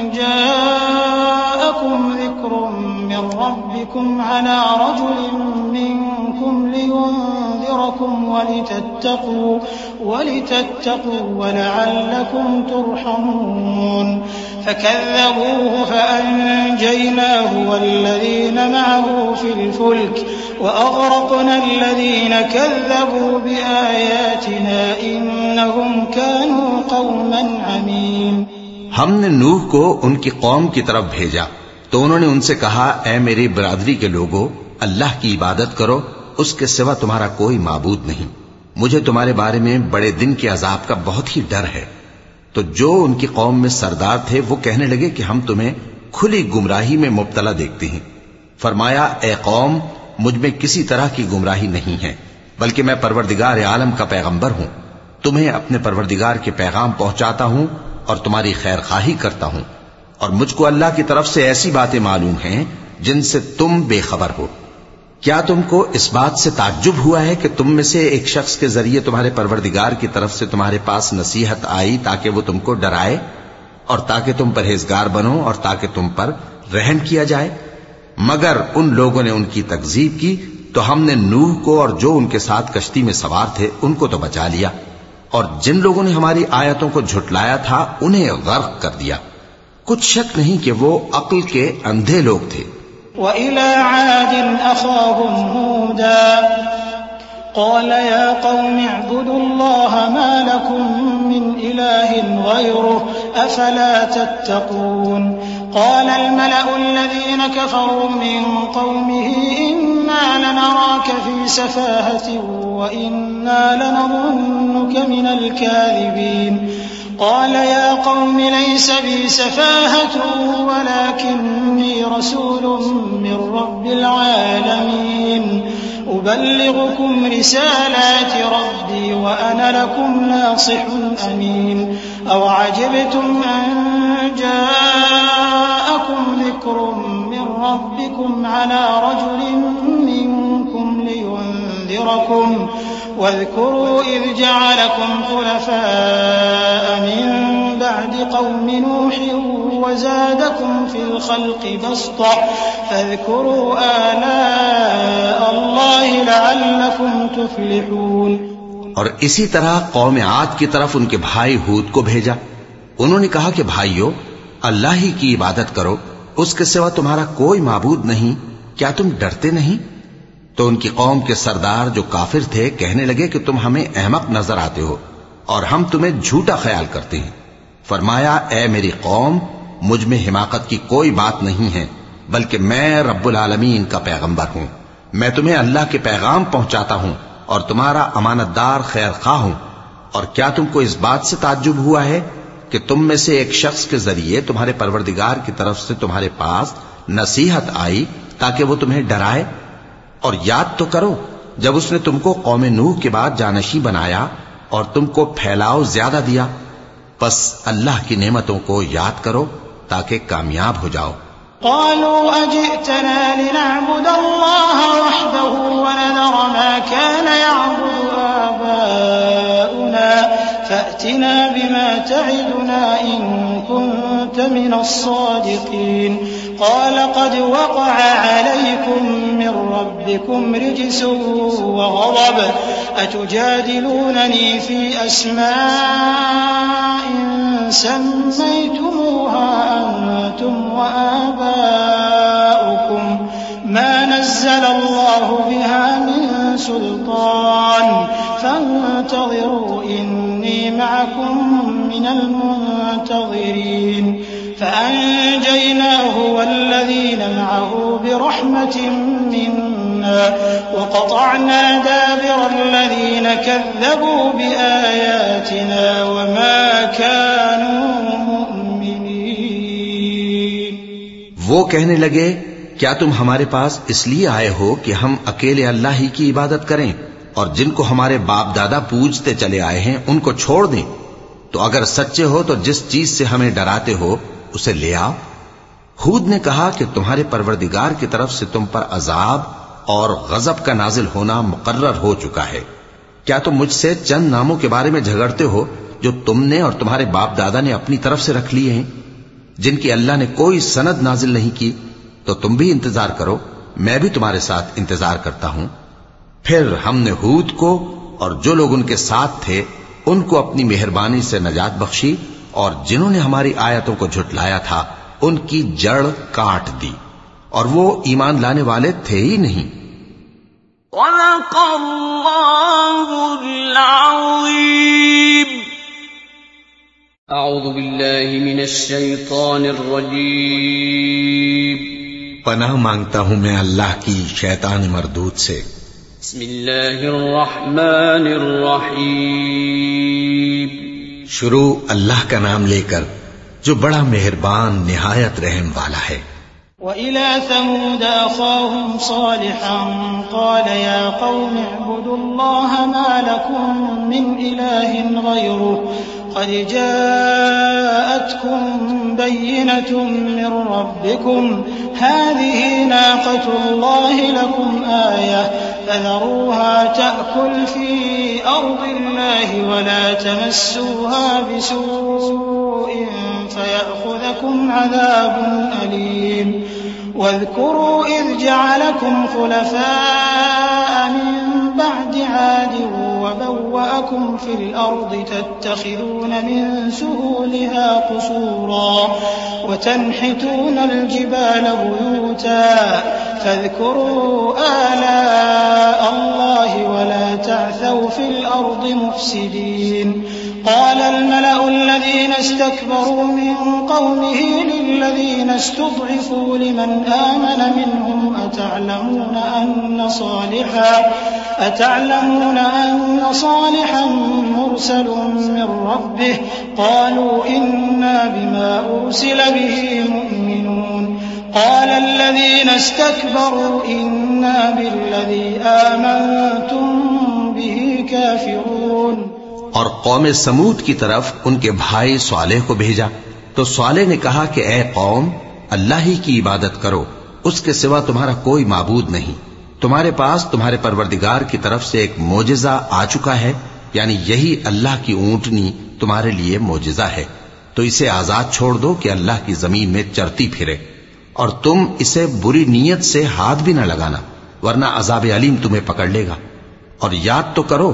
[SPEAKER 3] जाअकुम ज़िक्रुम मिन रब्बिकुम अला रजुलिन मिनकुम लियुन्ज़िरकुम वलितत्तक़ू वलितत्तक़ू वलअल्लकुम तुरहमून। फकज़्ज़बूहु फअन्जयनाहु वल्लज़ीन मअहु फिल फुल्क वअग़रक़ना अल्लज़ीन कज़्ज़बू बिआयातिना इन्नहुम कानू क़ौमन अमीन।
[SPEAKER 2] हमने नूह को उनकी कौम की तरफ भेजा तो उन्होंने उनसे कहा, ऐ मेरी बिरादरी के लोगों, अल्लाह की इबादत करो, उसके सिवा तुम्हारा कोई माबूद नहीं। मुझे तुम्हारे बारे में बड़े दिन के अजाब का बहुत ही डर है। तो जो उनकी कौम में सरदार थे वो कहने लगे कि हम तुम्हें खुली गुमराही में मुब्तला देखते हैं। फरमाया, ए कौम, मुझ में किसी तरह की गुमराही नहीं है, बल्कि मैं परवरदिगार आलम का पैगंबर हूं। तुम्हें अपने परवरदिगार के पैगाम पहुंचाता हूं और तुम्हारी खैर खाही करता हूं, और मुझको अल्लाह की तरफ से ऐसी बातें मालूम हैं जिनसे तुम बेखबर हो। क्या तुमको इस बात से ताज्जुब हुआ है कि तुम में से एक शख्स के जरिए तुम्हारे परवरदिगार की तरफ से तुम्हारे पास नसीहत आई ताकि वो तुमको डराए और ताकि तुम परहेजगार बनो और ताकि तुम पर रहम किया जाए? मगर उन लोगों ने उनकी तकजीब की तो हमने नूह को और जो उनके साथ कश्ती में सवार थे उनको तो बचा लिया, और जिन लोगों ने हमारी आयतों को झुटलाया था उन्हें गर्क कर दिया। कुछ शक नहीं कि वो अक्ल के अंधे लोग थे।
[SPEAKER 3] वइला आदिन अख़ाहुम हूदा क़ाल या क़ौमि अअ्बुदुल्लाह मा लकुम मिन इलाहिन ग़ैरुहु अफ़ला तत्तक़ून। क़ाल अल-मलअु अल्लज़ीन कफ़रू मिन क़ौमिही इन्ना लनराक फ़ी सफ़ाहतिन व इन्ना लनज़ुन्नुक मिनल काज़िबीन। क़ाल या क़ौमि लैस बी सफ़ाहतुन वलाकिन्नी रसूलुम मिन रब्बिल आलमीन उबल्लिग़ुकुम रिसालाति रब्बी व अना लकुम नासिहुन अमीन। अवअजिबतुम अन जाअकुम ज़िक्रुम मिन रब्बिकुम अला रजुलिन मिनकुम लियुन्ज़िरकुम वाज़कुरू इज़ जअलकुम खुलफ़ाअ मिन बअदि क़ौमि नूह वज़ादकुम फ़िल ख़ल्क़ि बस्ता फ़ाज़कुरू आलाअ अल्लाहि लअल्लकुम तुफ़्लिहून।
[SPEAKER 2] और इसी तरह कौम आद की तरफ उनके भाई हूद को भेजा उन्होंने कहा कि भाइयों, अल्लाह ही की इबादत करो, उसके सिवा तुम्हारा कोई माबूद नहीं, क्या तुम डरते नहीं? तो उनकी कौम के सरदार जो काफिर थे कहने लगे कि तुम हमें अहमक नजर आते हो और हम तुम्हें झूठा ख्याल करते हैं। फरमाया, ए मेरी कौम, मुझ में हिमाकत की कोई बात नहीं है, बल्कि मैं रब्बुल आलमीन का पैगंबर हूं। मैं तुम्हें अल्लाह के पैगाम पहुंचाता हूं और तुम्हारा अमानतदार खैर खा हूं। और क्या तुमको इस बात से ताज्जुब हुआ है कि तुम में से एक शख्स के जरिए तुम्हारे परवरदिगार की तरफ से तुम्हारे पास नसीहत आई ताकि वो तुम्हें डराए? और याद तो करो जब उसने तुमको कौम नूह के बाद जानशी बनाया और तुमको फैलाव ज्यादा दिया। बस अल्लाह की नेमतों को याद करो ताकि कामयाब हो जाओ।
[SPEAKER 3] क़ालू अजि'तना लिनअबुद अल्लाह वहदहु व नदर मा कान यअबुदु आबाउना फअतिना बिमा त'iदुना इन कुन्त मिनस सादिक़ीन। क़ाल क़द वक़अ अलैकुम मिन रब्बिकुम रिजसुन व ग़ज़ब अतुजादिलूननी फ़ी अस्माइन सम्मय्तमुहा अंतुम व आबाउकुम मा नज़्ज़ल अल्लाहु बिहा मिन सुल्तान फंतज़िरू इन्नी मअकुम मिनल मुंतज़िरीन। फअंजयनाहु वल्लज़ीन मअहु बिरहमतिन मिन्ना वक़तअना दाबिर अल्लज़ीन कज़्ज़बू बिआयातिना वमा कानू मुअ्मिनीन।
[SPEAKER 2] वो कहने लगे, क्या तुम हमारे पास इसलिए आए हो कि हम अकेले अल्लाह ही की इबादत करें और जिनको हमारे बाप दादा पूजते चले आए हैं उनको छोड़ दें? तो अगर सच्चे हो तो जिस चीज से हमें डराते हो उसे ले आओ। हूद ने कहा कि तुम्हारे परवरदिगार की तरफ से तुम पर अजाब और गजब का नाजिल होना मुकर्रर हो चुका है। क्या तुम मुझसे चंद नामों के बारे में झगड़ते हो जो तुमने और तुम्हारे बाप दादा ने अपनी तरफ से रख लिए हैं, जिनकी अल्लाह ने कोई सनद नाजिल नहीं की? तो तुम भी इंतजार करो, मैं भी तुम्हारे साथ इंतजार करता हूं। फिर हमने हूद को और जो लोग उनके साथ थे उनको अपनी मेहरबानी से नजात बख्शी और जिन्होंने हमारी आयतों को झुटलाया था उनकी जड़ काट दी और वो ईमान लाने वाले थे ही नहीं।
[SPEAKER 1] अऊज़ु बिल्लाहि मिनश शैतानिर रजीम।
[SPEAKER 2] पनाह मांगता हूं मैं अल्लाह की शैतान मरदूद से।
[SPEAKER 1] बिस्मिल्लाहिर रहमानिर रहीम।
[SPEAKER 2] शुरू अल्लाह का नाम लेकर जो बड़ा मेहरबान निहायत रहम वाला है।
[SPEAKER 3] वइला समूद अख़ाहुम सालिहन क़ाल या क़ौमि अअ्बुदुल्लाह मा लकुम मिन इलाहिन ग़ैरुहु क़द जाअतकुम बय्यिनतुम मिन रब्बिकुम हाज़िही नाक़तुल्लाहि लकुम आयह फज़रूहा तअकुल फ़ी अर्दिल्लाहि वला तमस्सूहा बिसूइन फयअख़ुज़कुम अज़ाबुन अलीम। वाज़कुरू इज़ जअलकुम खुलफ़ाء मिन बअदि आद वबव्वअकुम फ़िल अर्दि तत्तख़िज़ून मिन सुहूलिहा क़ुसूरा वतनहितूनल जिबाल बुयूता फ़ाज़कुरू आलाअ अल्लाहि वला तअसौ फ़िल अर्दि मुफ़्सिदीन। क़ाल अल-मलअु अल्लज़ीन इस्तकबरू मिन क़ौमिही लिल्लज़ीन इस्तुضعفوا लिमन आमन मिनहुम अतअलमून अन्न सालिहन अतअलमून अन्न सालिहन मुरसलुन मिन रब्बिह क़ालू इन्ना बिमा उरसिल बिही मुअ्मिनून। क़ाल अल्लज़ीन इस्तकबरू इन्ना बिल्लज़ी आमनतुम बिही काफ़िरून।
[SPEAKER 2] और कौम समूद की तरफ उनके भाई स्वालेह को भेजा तो स्वालेह ने कहा कि ए कौम, अल्लाह ही की इबादत करो, उसके सिवा तुम्हारा कोई माबूद नहीं। तुम्हारे पास तुम्हारे परवरदिगार की तरफ से एक मोजिजा आ चुका है, यानी यही अल्लाह की ऊंटनी तुम्हारे लिए मोजिजा है, तो इसे आजाद छोड़ दो कि अल्लाह की जमीन में चरती फिरे और तुम इसे बुरी नीयत से हाथ भी न लगाना, वरना अजाब अलीम तुम्हें पकड़ लेगा। और याद तो करो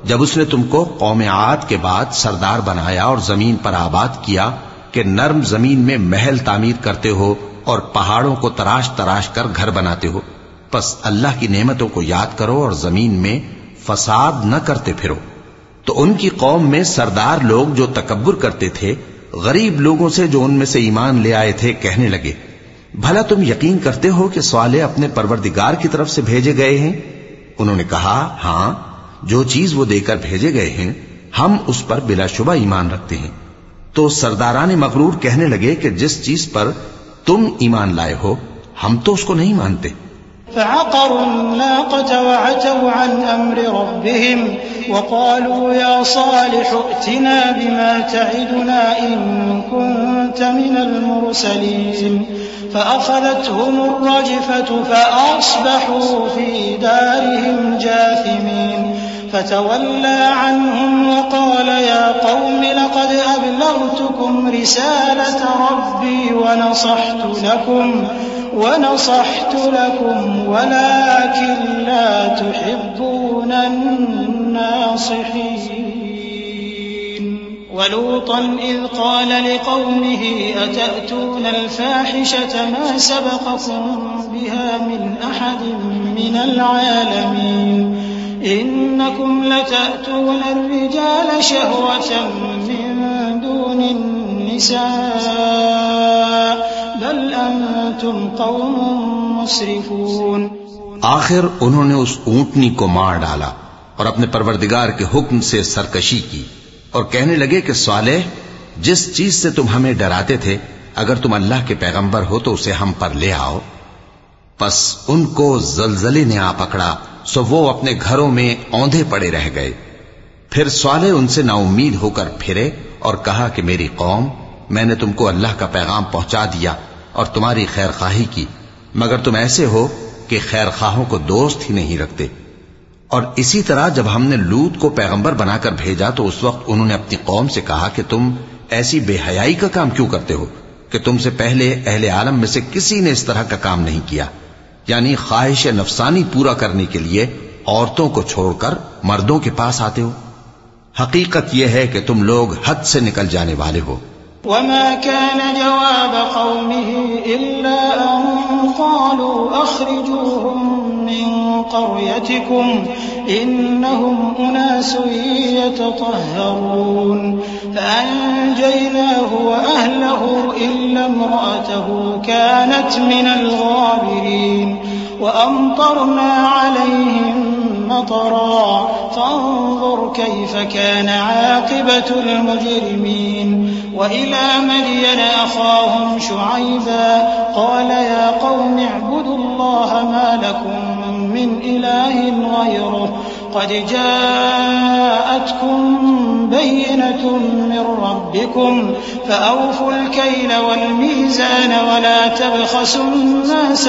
[SPEAKER 2] जब उसने तुमको कौम आद के बाद सरदार बनाया और जमीन पर आबाद किया कि नर्म जमीन में महल तामीर करते हो और पहाड़ों को तराश तराश कर घर बनाते हो। बस अल्लाह की नेमतों को याद करो और जमीन में फसाद न करते फिरो। तो उनकी कौम में सरदार लोग जो तकब्बुर करते थे, गरीब लोगों से जो उनमें से ईमान ले आए थे, कहने लगे, भला तुम यकीन करते हो कि सालेह अपने परवरदिगार की तरफ से भेजे गए हैं? उन्होंने कहा, हां, जो चीज वो देकर भेजे गए हैं हम उस पर बिलाशुबा ईमान रखते हैं। तो सरदारान मगरूर कहने लगे कि जिस चीज पर तुम ईमान लाए हो हम तो उसको नहीं मानते।
[SPEAKER 3] फअक़रू अन्नाक़त वअतव अन अम्रि रब्बिहिम वक़ालू या सालिह अ'तिना बिमा त'iदुना इन कुन्त मिनल मुरसलीन फअख़ज़तहुम अर्रजफ़तु फअस्बहू फ़ी दारिहिम जाथिमीन फ़तवल्ला अन्हुम वक़ाल या क़ौम लक़द अबलग़्तुकुम रिसालत रब्बी वनصحtu लकुम वनصحtu लकुम वलाकिन ला तुहिब्बून अन्नासिहीन। वलूतन इज़ क़ाल लिक़ौमिही अतअतून अल-फ़ाहिशत मा सबक़कुम बिहा मिन अहदिन मिनल आलमीन इन्नकुम लतअतून अर्रिजाल शहवतन मिन दूनिन निसा बल अंतुम कौमुम मुस्रिफून।
[SPEAKER 2] आखिर उन्होंने उस ऊंटनी को मार डाला और अपने परवरदिगार के हुक्म से सरकशी की और कहने लगे कि सालेह, जिस चीज से तुम हमें डराते थे, अगर तुम अल्लाह के पैगंबर हो तो उसे हम पर ले आओ। बस उनको जलजले ने आ पकड़ा, सो वो अपने घरों में औंधे पड़े रह गए। फिर सालेह उनसे नाउम्मीद होकर फिरे और कहा कि मेरी कौम, मैंने तुमको अल्लाह का पैगाम पहुंचा दिया और तुम्हारी खैरखाही की, मगर तुम ऐसे हो कि खैरखाहों को दोस्त ही नहीं रखते। और इसी तरह जब हमने लूत को पैगंबर बनाकर भेजा तो उस वक्त उन्होंने अपनी कौम से कहा कि तुम ऐसी बेहयाई का काम क्यों करते हो कि तुमसे पहले अहले आलम में से किसी ने इस तरह का काम नहीं किया, यानी ख्वाहिश नफसानी पूरा करने के लिए औरतों को छोड़कर मर्दों के पास आते हो। हकीकत यह है कि तुम लोग हद से निकल जाने वाले हो।
[SPEAKER 3] वमा कान जवाब कौमिही इल्ला अन क़ालू अख़रिजूहुम मिन क़र्यतिकुम इन्नहुम उनासुन यततहरून फ़अन्जयनाहु व अहलहु इल्ला इम्रअतहु कानत मिनल गाबिरीन व अमतरना अलैहिम मतरा फ़न्ज़ुर कैफ़ कान आक़िबतुल मुजरिमीन। वइला मदियन अख़ाहुम शुअय्बा क़ाल या क़ौमि अ'बुदुल्लाह मा लकुम मिन इलाहिन ग़यरुहु क़द जाअतकुम बय्यिनतुम मिन रब्बिकुम फ़अवफ़ुल कैल वल मीज़ान वला तबख़सुन्नास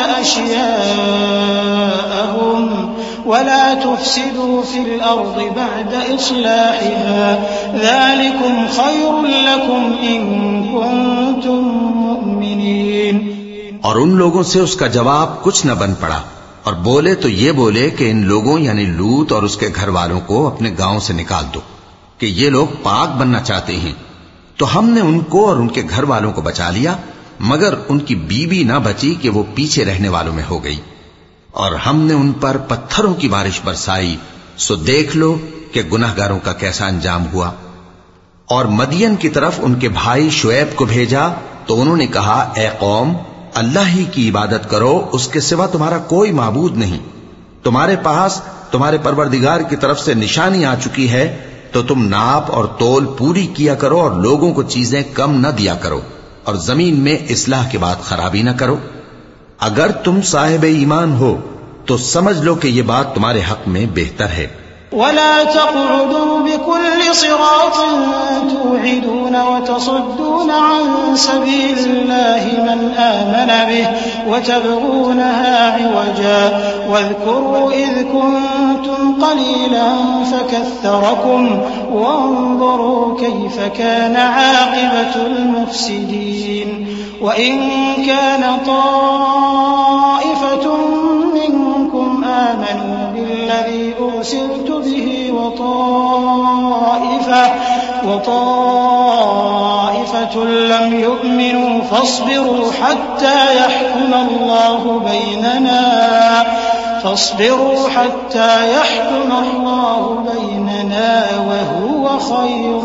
[SPEAKER 3] अश्याअहुम वला तुफ़सिदू फ़िल अर्ज़ि बअद इस्लाहिहा ज़ालिकुम ख़ैरुन लकुम इन कुन्तुम मुअ्मिनीन।
[SPEAKER 2] और उन लोगों से उसका जवाब कुछ न बन पड़ा और बोले तो ये बोले कि इन लोगों यानी लूत और उसके घर वालों को अपने गांव से निकाल दो कि ये लोग पाक बनना चाहते हैं। तो हमने उनको और उनके घर वालों को बचा लिया, मगर उनकी बीवी ना बची कि वो पीछे रहने वालों में हो गई। और हमने उन पर पत्थरों की बारिश बरसाई, सो देख लो कि गुनहगारों का कैसा अंजाम हुआ। और मदियन की तरफ उनके भाई शुएब को भेजा तो उन्होंने कहा, ए कौम, अल्लाह ही की इबादत करो, उसके सिवा तुम्हारा कोई माबूद नहीं। तुम्हारे पास तुम्हारे परवरदिगार की तरफ से निशानी आ चुकी है, तो तुम नाप और तोल पूरी किया करो और लोगों को चीजें कम न दिया करो और जमीन में इस्लाह के बाद खराबी न करो। अगर तुम साहिब ईमान हो तो समझ लो कि ये बात तुम्हारे हक में बेहतर है।
[SPEAKER 3] वला तक़उदू बिकुल्लि सिरातिन तु'इदून व तसुद्दून अन सबीलिल्लाहि मन आमन बिहि व तबगूनहा इवजा वज़कुरू इज़ कुन्तुम क़लीलन फ़कथ्थरकुम वंज़ुरू कैफ़ कान आक़िबतुल मुफ़्सिदीन। व इन कान ताइफ़तुम मिनकुम آمنوا بالذي أرسلت به وطائفة وطائفة لم يؤمنوا فاصبروا حتى يحكم الله بيننا فاصبروا حتى يحكم الله بيننا وهو خير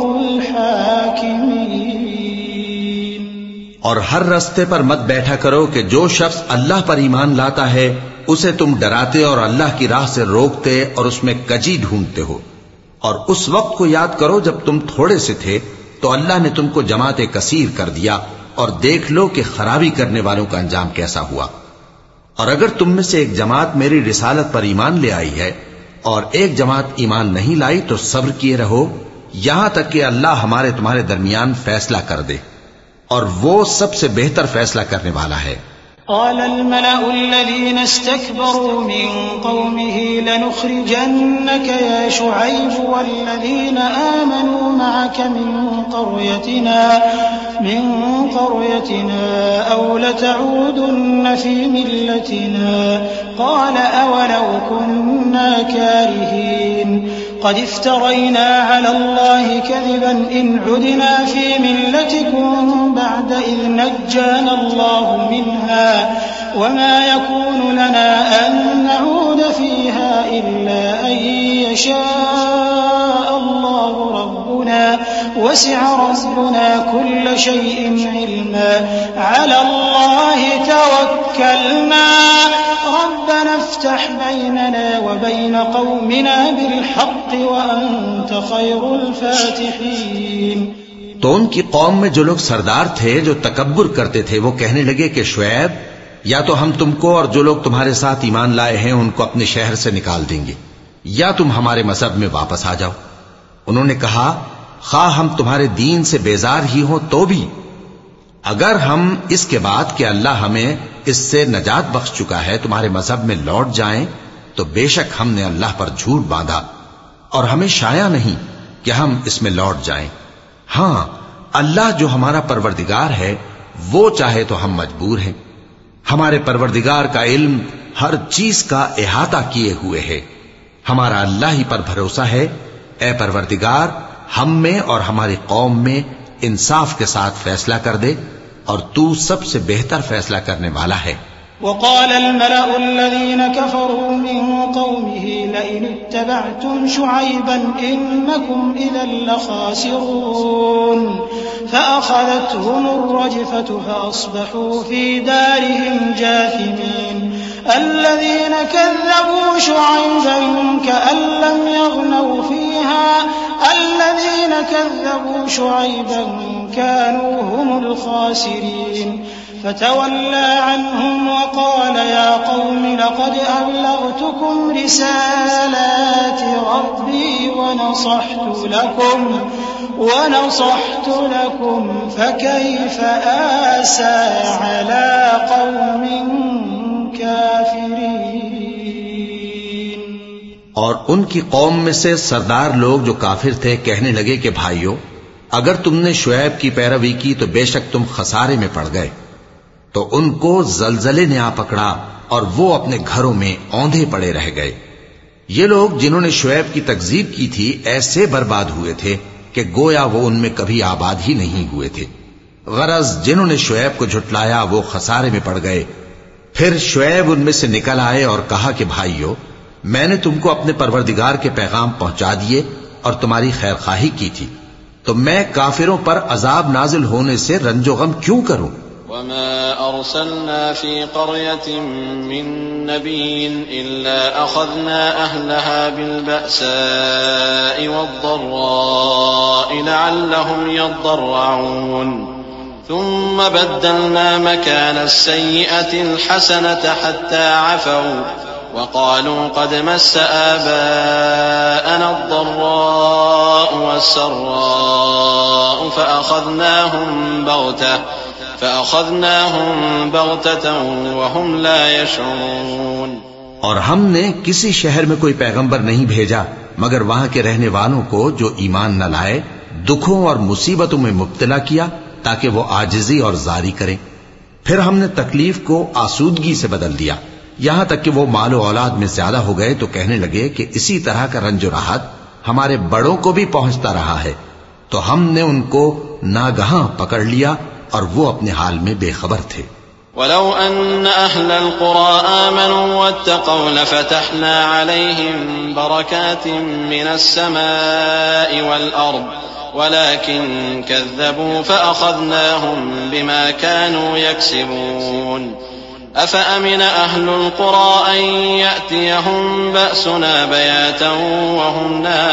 [SPEAKER 3] الحاكمين।
[SPEAKER 2] और हर रास्ते पर मत बैठा करो कि जो शख्स अल्लाह पर ईमान लाता है उसे तुम डराते और अल्लाह की राह से रोकते और उसमें कजी ढूंढते हो। और उस वक्त को याद करो जब तुम थोड़े से थे तो अल्लाह ने तुमको जमाते कसीर कर दिया, और देख लो कि खराबी करने वालों का अंजाम कैसा हुआ। और अगर तुम में से एक जमात मेरी रिसालत पर ईमान ले आई है और एक जमात ईमान नहीं लाई तो सब्र किए रहो यहां तक कि अल्लाह हमारे तुम्हारे दरमियान फैसला कर दे, और वो सबसे बेहतर फैसला करने वाला है।
[SPEAKER 3] قال الملأ الذين استكبروا من قومه لنخرجنك يا شعيب والذين آمنوا معك من قريتنا من قريتنا أو لتعودن في ملتنا قال أولو كنا كارهين قد افترينا على الله كذبا إن عدنا في ملتكم بعد إذ نجانا الله منها وما يكون لنا أن نعود فيها إلا أن يشاء الله ربنا وسع ربنا كل شيء علما على الله توكلنا ربنا افتح بيننا وبين قومنا بالحق وأنت خير الفاتحين।
[SPEAKER 2] तो उनकी कौम में जो लोग सरदार थे जो तकब्बुर करते थे वो कहने लगे कि शुएब, या तो हम तुमको और जो लोग तुम्हारे साथ ईमान लाए हैं उनको अपने शहर से निकाल देंगे, या तुम हमारे मजहब में वापस आ जाओ। उन्होंने कहा, खा हम तुम्हारे दीन से बेजार ही हो तो भी अगर हम इसके बाद कि अल्लाह हमें इससे नजात बख्श चुका है तुम्हारे मजहब में लौट जाएं तो बेशक हमने अल्लाह पर झूठ बांधा और हमें शाया नहीं कि हम इसमें लौट जाएं। हां, अल्लाह जो हमारा परवरदिगार है वो चाहे तो हम मजबूर हैं। हमारे परवरदिगार का इल्म हर चीज का इहाता किए हुए है। हमारा अल्लाह ही पर भरोसा है। ए परवरदिगार, हम में और हमारी कौम में इंसाफ के साथ फैसला कर दे और तू सबसे बेहतर फैसला करने वाला है।
[SPEAKER 3] وقال الملأ الذين كفروا من قومه لئن اتبعتم شعيبا إنكم إذا لخاسرون فأخذتهم الرجفة فأصبحوا في دارهم جاثمين الذين كذبوا شعيبا كأن لم يغنوا فيها الذين كذبوا شعيبا كانوا هم الخاسرين فتولى عنهم وقال يا قوم لقد أبلغتكم رسالات ربي ونصحت لكم ونصحت لكم فكيف آسى على قوم काफिरीन।
[SPEAKER 2] और उनकी कौम में से सरदार लोग जो काफिर थे कहने लगे कि भाइयों, अगर तुमने शुएब की पैरवी की तो बेशक तुम खसारे में पड़ गए। तो उनको जलजले ने आ पकड़ा और वो अपने घरों में औंधे पड़े रह गए। ये लोग जिन्होंने शुएब की तकजीब की थी ऐसे बर्बाद हुए थे कि गोया वो उनमें कभी आबाद ही नहीं हुए थे। गरज जिन्होंने शुएब को झुटलाया वो खसारे में पड़ गए। फिर शुएब उनमें से निकल आए और कहा कि भाइयों, मैंने तुमको अपने परवरदिगार के पैगाम पहुंचा दिए और तुम्हारी खैरखाही की थी, तो मैं काफिरों पर अजाब नाजिल होने से रंजो गम क्यों करूं?
[SPEAKER 4] वमा अरसलना फी क़रयतिन मिन नबिय्यिन इल्ला अख़ज़ना अहलहा बिलबअसाइ वद्दर्राइ लअल्लहुम यद्दर्रऊन ثم بدلنا مكان السيئة الحسنة حتى عفوا وقالوا قد مس آباءنا الضراء والسراء فأخذناهم بغتة فأخذناهم بغتة وهم لا يشعرون।
[SPEAKER 2] और हमने किसी शहर में कोई पैगंबर नहीं भेजा मगर वहां के रहने वालों को जो ईमान न लाए दुखों और मुसीबतों में मुब्तला किया ताकि वो आजिजी और जारी करें। फिर हमने तकलीफ को आसूदगी से बदल दिया यहां तक कि वो मालो औलाद में ज्यादा हो गए तो कहने लगे कि इसी तरह का रंजो राहत हमारे बड़ों को भी पहुंचता रहा है, तो हमने उनको नागहां पकड़ लिया और वो अपने हाल में बेखबर थे।
[SPEAKER 4] वलौ अन्न अहलल क़ुरा आमनू वत्तक़ौ लफ़तहना अलैहिम बरकातिन मिनस समाई वल अर्द वलाकिन कज़्ज़बू फ़अख़ज़नाहुम बिमा कानू यक्सिबून। अफ़अमिन अहलुल क़ुरा अन यअतियहुम बअसुना बयातन वहुम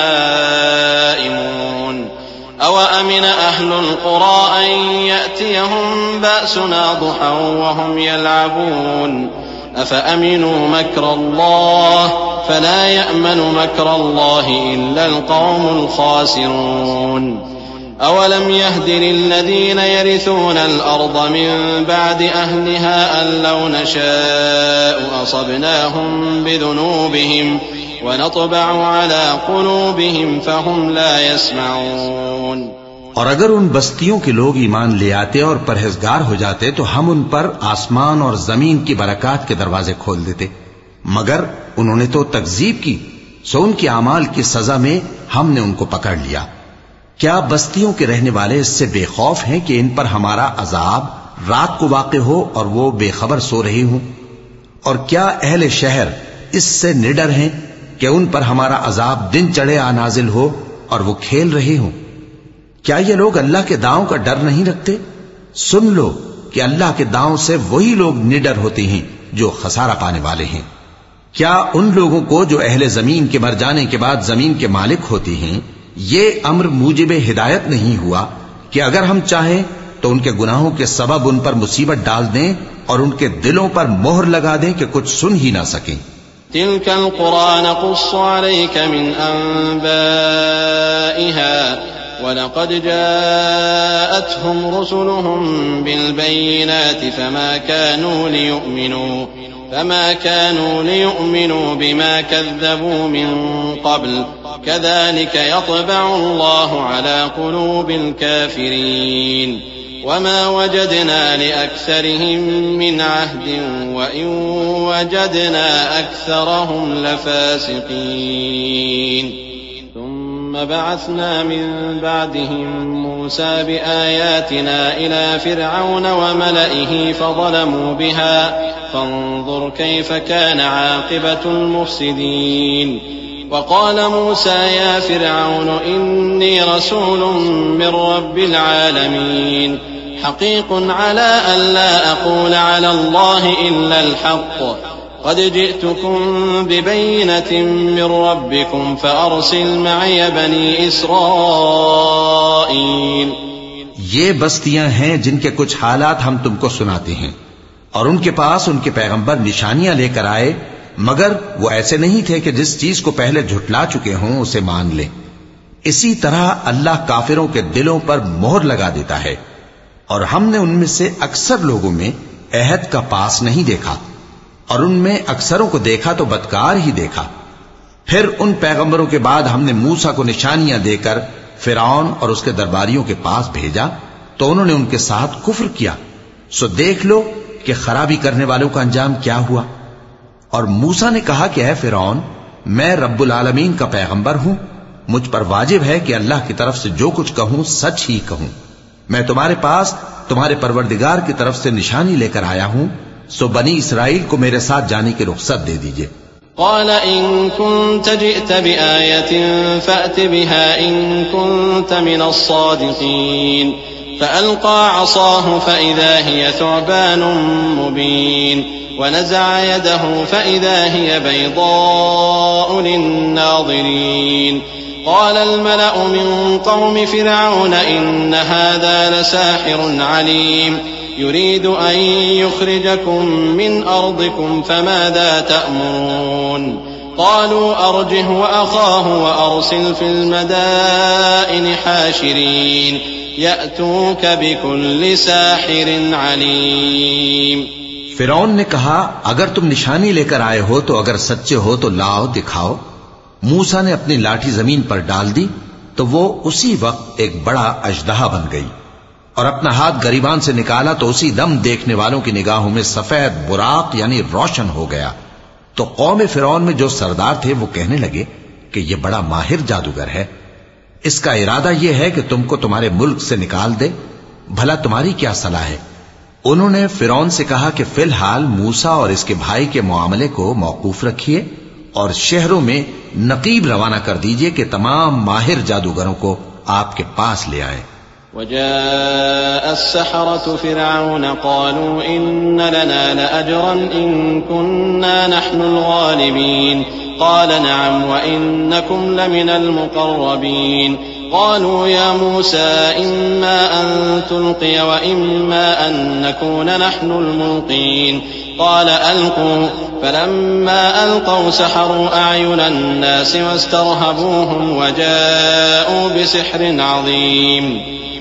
[SPEAKER 4] नाइमून। अवअमिन अहलुल क़ुरा अन यअतियहुम बअसुना दुहा वहुम यलअबून। अफ़अमिनू मक्रल्लाह फला यअमनु मक्रल्लाह इल्लल क़ौमुल ख़ासिरून। अवलम यहदि लिल्लज़ीन यरिसूनल अर्द मिन बअदि अहलिहा अन लौ नशाअु असबनाहुम बिज़ुनूबिहिम वनतबअु अला क़ुलूबिहिम फ़हुम ला यस्मऊन।
[SPEAKER 2] और अगर उन बस्तियों के लोग ईमान ले आते और परहेजगार हो जाते तो हम उन पर आसमान और जमीन की बरकत के दरवाजे खोल देते, मगर उन्होंने तो तकजीब की, सो उनके अमाल की सजा में हमने उनको पकड़ लिया। क्या बस्तियों के रहने वाले इससे बेखौफ हैं कि इन पर हमारा अजाब रात को वाक़े हो और वो बेखबर सो रहे हों? और क्या अहले शहर इससे निडर हैं कि उन पर हमारा अजाब दिन चढ़े आ नाजिल हो और वो खेल रहे हों? क्या ये लोग अल्लाह के दांव का डर नहीं रखते? सुन लो कि अल्लाह के दांव से वही लोग निडर होते हैं जो खसारा पाने वाले हैं। क्या उन लोगों को जो अहले जमीन के मर जाने के बाद जमीन के मालिक होते हैं, ये अम्र मूजिबे हिदायत नहीं हुआ कि अगर हम चाहें तो उनके गुनाहों के सबब उन पर मुसीबत डाल दें और उनके दिलों पर मोहर लगा दें कि कुछ सुन ही ना सकें।
[SPEAKER 4] तिल्कल क़ुरा नक़ुस्सु अलैका मिन अंबाइहा वलक़द जाअतहुम रुसुलुहुम बिलबय्यिनाति फमा कानू लियुमिनू फमा कानू लियुमिनू बिमा कज़्ज़बू मिन क़ब्ल कज़ालिक यत्बअु अल्लाहु अला क़ुलूबिल काफ़िरीन वमा वजदना लिअक्सरिहिम मिन अहदिन वइन वजदना अक्सरहुम लफ़ासिक़ीन। ثم بعثنا من بعدهم موسى بآياتنا إلى فرعون وملئه فظلموا بها فانظر كيف كان عاقبة المفسدين. وقال موسى يا فرعون إني رسول من رب العالمين حقيق على أن لا أقول على الله إلا الحق قد جئتكم ببينة من ربكم فأرسل معي बनी इस्राईल।
[SPEAKER 2] ये बस्तियां हैं जिनके कुछ हालात हम तुमको सुनाते हैं, और उनके पास उनके पैगंबर निशानियां लेकर आए, मगर वो ऐसे नहीं थे कि जिस चीज को पहले झुटला चुके हों उसे मान लें। इसी तरह अल्लाह काफिरों के दिलों पर मोहर लगा देता है, और हमने उनमें से अक्सर लोगों में अहद का पास नहीं देखा, और उनमें अक्सरों को देखा तो बदकार ही देखा। फिर उन पैगंबरों के बाद हमने मूसा को निशानियां देकर फिरौन और उसके दरबारियों के पास भेजा, तो उन्होंने उनके साथ कुफ्र किया। सो देख लो कि खराबी करने वालों का अंजाम क्या हुआ। और मूसा ने कहा कि ऐ फिरौन, मैं रब्बुल आलमीन का पैगंबर हूं, मुझ पर वाजिब है कि अल्लाह की तरफ से जो कुछ कहूं सच ही कहूं। मैं तुम्हारे पास तुम्हारे परवरदिगार की तरफ से निशानी लेकर आया हूं, सो बनी इसराइल को मेरे साथ जाने की रुख्सत दे दीजिए।
[SPEAKER 4] क़ाल इन कुन्त जिअत बिआयतिन फ़अत बिहा इन कुन्त मिनस्सादिक़ीन फ़अल्क़ा असाहु फ़इज़ा हिय थुअबानुम मुबीन वनज़अ यदहु फ़इज़ा हिय बैज़ाअु लिन्नाज़िरीन। क़ाल अल-मलअु मिन क़ौमि फ़िरऔन इन्न हाज़ा लसाहिरुन अलीम युरीदु अन युख़रिजकुम मिन अर्दिकुम फ़माज़ा तअमुरून। क़ालू अर्जिह वअख़ाहु वअरसिल फ़िल मदाइनि हाशिरीन यअतूक बिकुल्लि साहिरिन अलीम।
[SPEAKER 2] फिरौन ने कहा, अगर तुम निशानी लेकर आए हो तो अगर सच्चे हो तो लाओ दिखाओ। मूसा ने अपनी लाठी जमीन पर डाल दी तो वो उसी वक्त एक बड़ा अजदहा बन गई। और अपना हाथ गरीबान से निकाला तो उसी दम देखने वालों की निगाहों में सफेद बुराक यानी रोशन हो गया। तो कौम फिरौन में जो सरदार थे वो कहने लगे कि यह बड़ा माहिर जादूगर है, इसका इरादा यह है कि तुमको तुम्हारे मुल्क से निकाल दे, भला तुम्हारी क्या सलाह है। उन्होंने फिरौन से कहा कि फिलहाल मूसा और इसके भाई के मामले को मौकूफ रखिए और शहरों में नकीब रवाना कर दीजिए कि तमाम माहिर जादूगरों को आपके पास ले आए।
[SPEAKER 4] वजाअ अस्सहरतु फिरऔन क़ालू इन्न लना लअजरन इन कुन्ना नहनुल गालिबीन क़ाल नअम व इन्नकुम लमिनल मुक़र्रबीन क़ालू या मूसा इम्मा अन तुल्क़िय व इम्मा अन नकून नहनुल मुल्क़ीन क़ाल अलक़ू फलम्मा अलक़ौ सहरू अअयुनन नास वस्तरहबूहुम वजाअू बिसिहरिन अज़ीम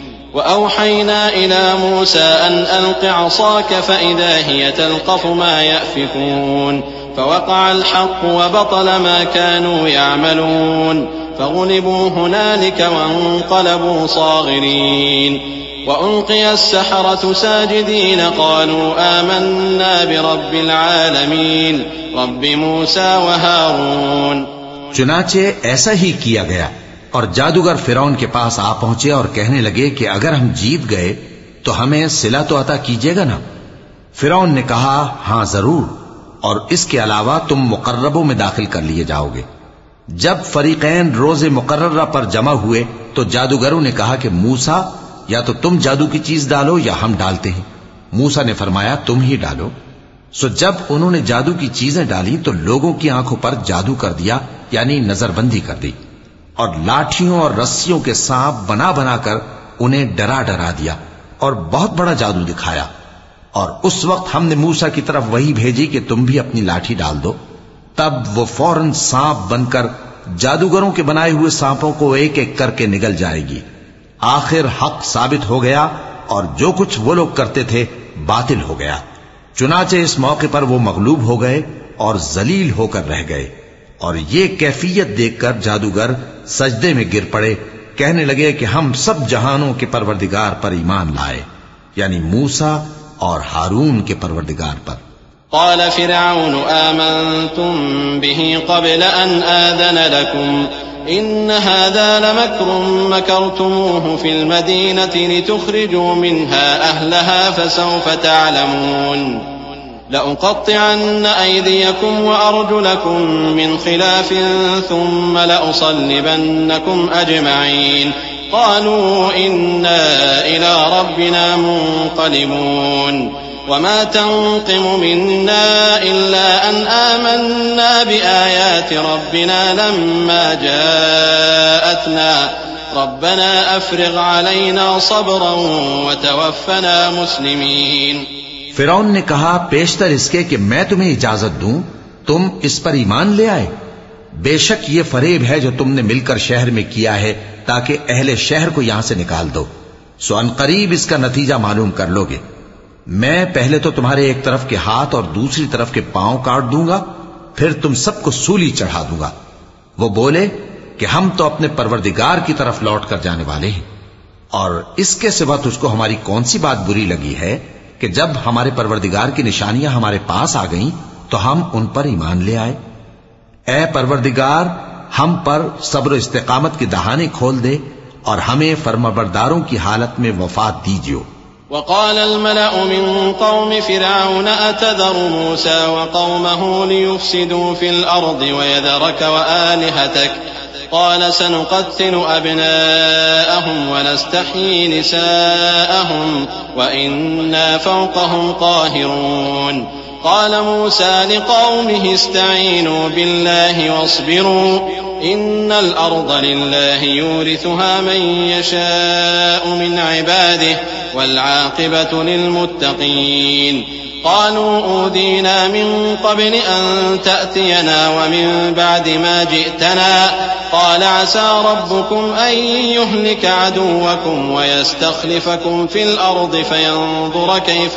[SPEAKER 4] वअवहयना इला मूसा अन अल्क़ि असाक फ़इज़ा हिय तल्क़फ़ु मा यअफ़िकून फ़वक़अल हक़्क़ु वबतल मा कानू यअमलून फ़ग़ुलिबू हुनालिक वन्क़लबू साग़िरीन वअल्क़िय अस्सहरतु साजिदीन क़ालू आमन्ना बिरब्बिल आलमीन रब्बि मूसा व हारून।
[SPEAKER 2] चुनाचे ऐसा ही किया गया और जादूगर फिरौन के पास आ पहुंचे और कहने लगे कि अगर हम जीत गए तो हमें सिला तो अता कीजिएगा ना। फिरौन ने कहा, हां जरूर, और इसके अलावा तुम मुकर्रबों में दाखिल कर लिए जाओगे। जब फरीकैन रोजे मुकर्ररा पर जमा हुए तो जादूगरों ने कहा कि मूसा, या तो तुम जादू की चीज डालो या हम डालते हैं। मूसा ने फरमाया, तुम ही डालो। सो जब उन्होंने जादू की चीजें डाली तो लोगों की आंखों पर जादू कर दिया, यानी नजरबंदी कर दी, और लाठियों और रस्सियों के सांप बना बनाकर उन्हें डरा डरा दिया और बहुत बड़ा जादू दिखाया। और उस वक्त हमने मूसा की तरफ वही भेजी कि तुम भी अपनी लाठी डाल दो। तब वो फौरन सांप बनकर जादूगरों के बनाए हुए सांपों को एक एक करके निगल जाएगी। आखिर हक साबित हो गया और जो कुछ वो लोग करते थे बातिल हो गया। चुनाचे इस मौके पर वो मगलूब हो गए और जलील होकर रह गए। और ये कैफियत देखकर जादूगर सजदे में गिर पड़े, कहने लगे कि हम सब जहानों के परवरदिगार पर ईमान लाए, यानी मूसा और हारून के परवरदिगार पर।
[SPEAKER 4] क़ाल फ़िरऔन आमनतुम बिही क़ब्ल अन आज़न लकुम इन्न हाज़ा लमक्रुम मकरतुमूहु फ़िल मदीनति लितुख़रिजू मिन्हा अहलहा फ़सौफ़ तअलमून लअक़त्तिअन्न अयदियकुम वअरजुलकुम मिन ख़िलाफ़िन थुम्म लअुصल्लिबन्नकुम अजमईन क़ालू इन्ना इला रब्बिना मुन्क़लिबून वमा तन्क़िमु मिन्ना इल्ला अन आमन्ना बिआयाति रब्बिना लम्मा जाअतना रब्बना अफ़्रिग़ अलैना सब्रन वतवफ़्फ़ना मुस्लिमीन।
[SPEAKER 2] फिरौन ने कहा, पेशतर इसके कि मैं तुम्हें इजाजत दूं तुम इस पर ईमान ले आए। बेशक ये फरेब है जो तुमने मिलकर शहर में किया है ताकि अहले शहर को यहां से निकाल दो। सो अनकरीब इसका नतीजा मालूम कर लोगे। मैं पहले तो तुम्हारे एक तरफ के हाथ और दूसरी तरफ के पांव काट दूंगा, फिर तुम सबको सूली चढ़ा दूंगा। वो बोले कि हम तो अपने परवरदिगार की तरफ लौट कर जाने वाले हैं, और इसके सिवा तुझको हमारी कौन सी बात बुरी लगी है कि जब हमारे परवरदिगार की निशानियां हमारे पास आ गईं तो हम उन पर ईमान ले आए। ऐ परवरदिगार, हम पर सब्र इस्तिकामत की दहाने खोल दे और हमें फर्माबरदारों की हालत में वफात दीजिए।
[SPEAKER 4] वक़ाल अल-मलअु मिन क़ौमि फ़िरऔन अतज़रु मूसा व क़ौमहु लियुफ़्सिदू फ़िल अर्ज़ि व यज़रक व आलिहतक क़ाल सनुक़त्तिलु अब्नाअहुम व नस्तहयी निसाअहुम व इन्ना फ़ौक़हुम क़ाहिरून। क़ाल मूसा लिक़ौमिहि इस्तईनू बिल्लाहि वस्बिरू इन्नल अर्ज़ लिल्लाहि यूरिथुहा मन यशाअु मिन इबादिहि वल आक़िबतु लिलमुत्तक़ीन। क़ालू ऊज़ीना मिन क़ब्ल अन तअतियना व मिन बअदि मा जि'तना क़ाल असा रब्बुकुम अन युहलिक अदुव्वकुम व यस्तख़लिफ़कुम फ़िल अर्ज़ फ़यंज़ुर कैफ़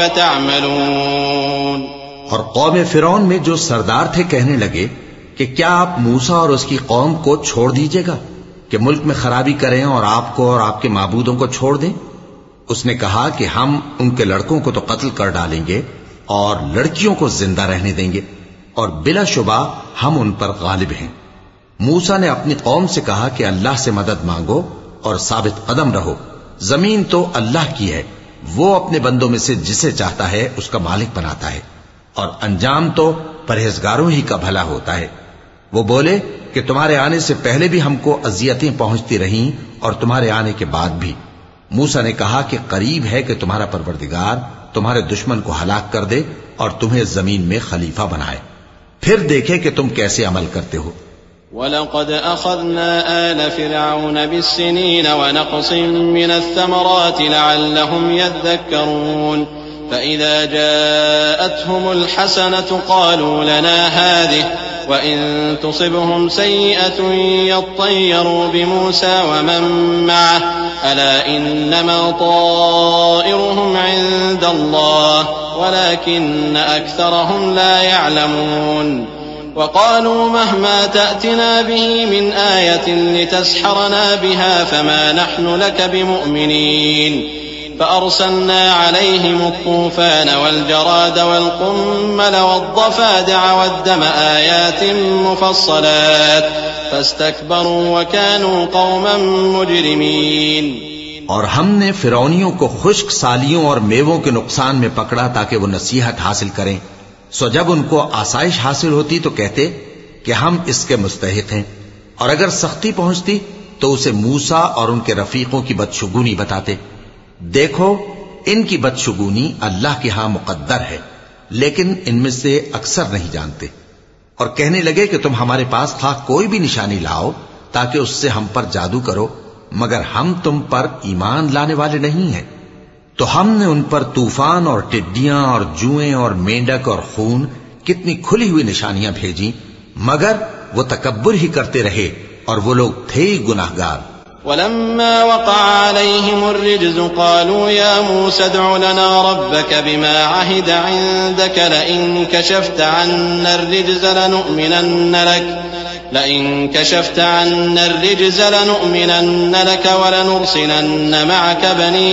[SPEAKER 4] तअमलून।
[SPEAKER 2] और कौम फिरौन में जो सरदार थे कहने लगे कि क्या आप मूसा और उसकी कौम को छोड़ दीजिएगा कि मुल्क में खराबी करें और आपको और आपके माबूदों को छोड़ दें। उसने कहा कि हम उनके लड़कों को तो कत्ल कर डालेंगे और लड़कियों को जिंदा रहने देंगे और बिलाशुबा हम उन पर गालिब हैं। मूसा ने अपनी कौम से कहा कि अल्लाह से मदद मांगो और साबित कदम रहो। जमीन तो अल्लाह की है, वो अपने बंदों में से जिसे चाहता है उसका मालिक बनाता है और अंजाम तो परहेजगारों ही का भला होता है। वो बोले कि तुम्हारे आने से पहले भी हमको अजियतें पहुंचती रहीं और तुम्हारे आने के बाद भी। मूसा ने कहा कि करीब है कि तुम्हारा परवरदिगार तुम्हारे दुश्मन को हलाक कर दे और तुम्हें जमीन में खलीफा बनाए, फिर देखे कि तुम कैसे अमल करते हो।
[SPEAKER 4] वलक़द अख़ज़ना आल फ़िरऔन बिस्सिनीन व नक़सिन मिनस्समराति लअल्लहुम यद्दक्करून फ़इज़ा जाअतहुमुल हसनतु क़ालू लना हाज़िहि व इन तुसिबहुम सय्यिअतुन यत्तय्यरू बिमूसा व मन मअहु अला इन्नमा ताइरुहुम इन्दल्लाह वलाकिन्न अक्सरहुम ला यअलमून वक़ालू महमा तअतिना बिही मिन आयतिन लितस्हरना बिहा फमा नहनु लक बिमुअ्मिनीन फ़अरसलना अलैहिम अत्तूफ़ान वल्जराद वल्क़ुम्मल वद्दफ़ादिअ वद्दम आयातिन मुफ़स्सलात फ़स्तकबरू वकानू क़ौमन मुजरिमीन।
[SPEAKER 2] और हमने फिरौनियों को खुश्क सालियों और मेवों के नुकसान में पकड़ा ताकि वो नसीहत हासिल करें। सो जब उनको आसाइश हासिल होती तो कहते कि हम इसके मुस्तहिक हैं, और अगर सख्ती पहुंचती तो उसे मूसा और उनके रफीकों की बदशुगुनी बताते। देखो, इनकी बदशुगुनी अल्लाह के यहां मुकद्दर है, लेकिन इनमें से अक्सर नहीं जानते। और कहने लगे कि तुम हमारे पास खा कोई भी निशानी लाओ ताकि उससे हम पर जादू करो, मगर हम तुम पर ईमान लाने वाले नहीं हैं। तो हमने उन पर तूफान और टिड्डियां और जुएं और मेंढक और खून कितनी खुली हुई निशानियां भेजी, मगर वो तकब्बुर ही करते रहे और वो लोग थे ही गुनाहगार।
[SPEAKER 4] वलम्मा वक़अ अलैहिमुर रिज्ज़ु क़ालू या मूसा उद्'उ लना रब्बक बिमा अहिद इंदक लइन कशफ्त अन्ना अर्रिज्ज़ लनु'मिनन्न लक लइन कशफ्त अन्ना अर्रिज्ज़ लनु'मिनन्न लक वलनुरसिलन्न मअक बनी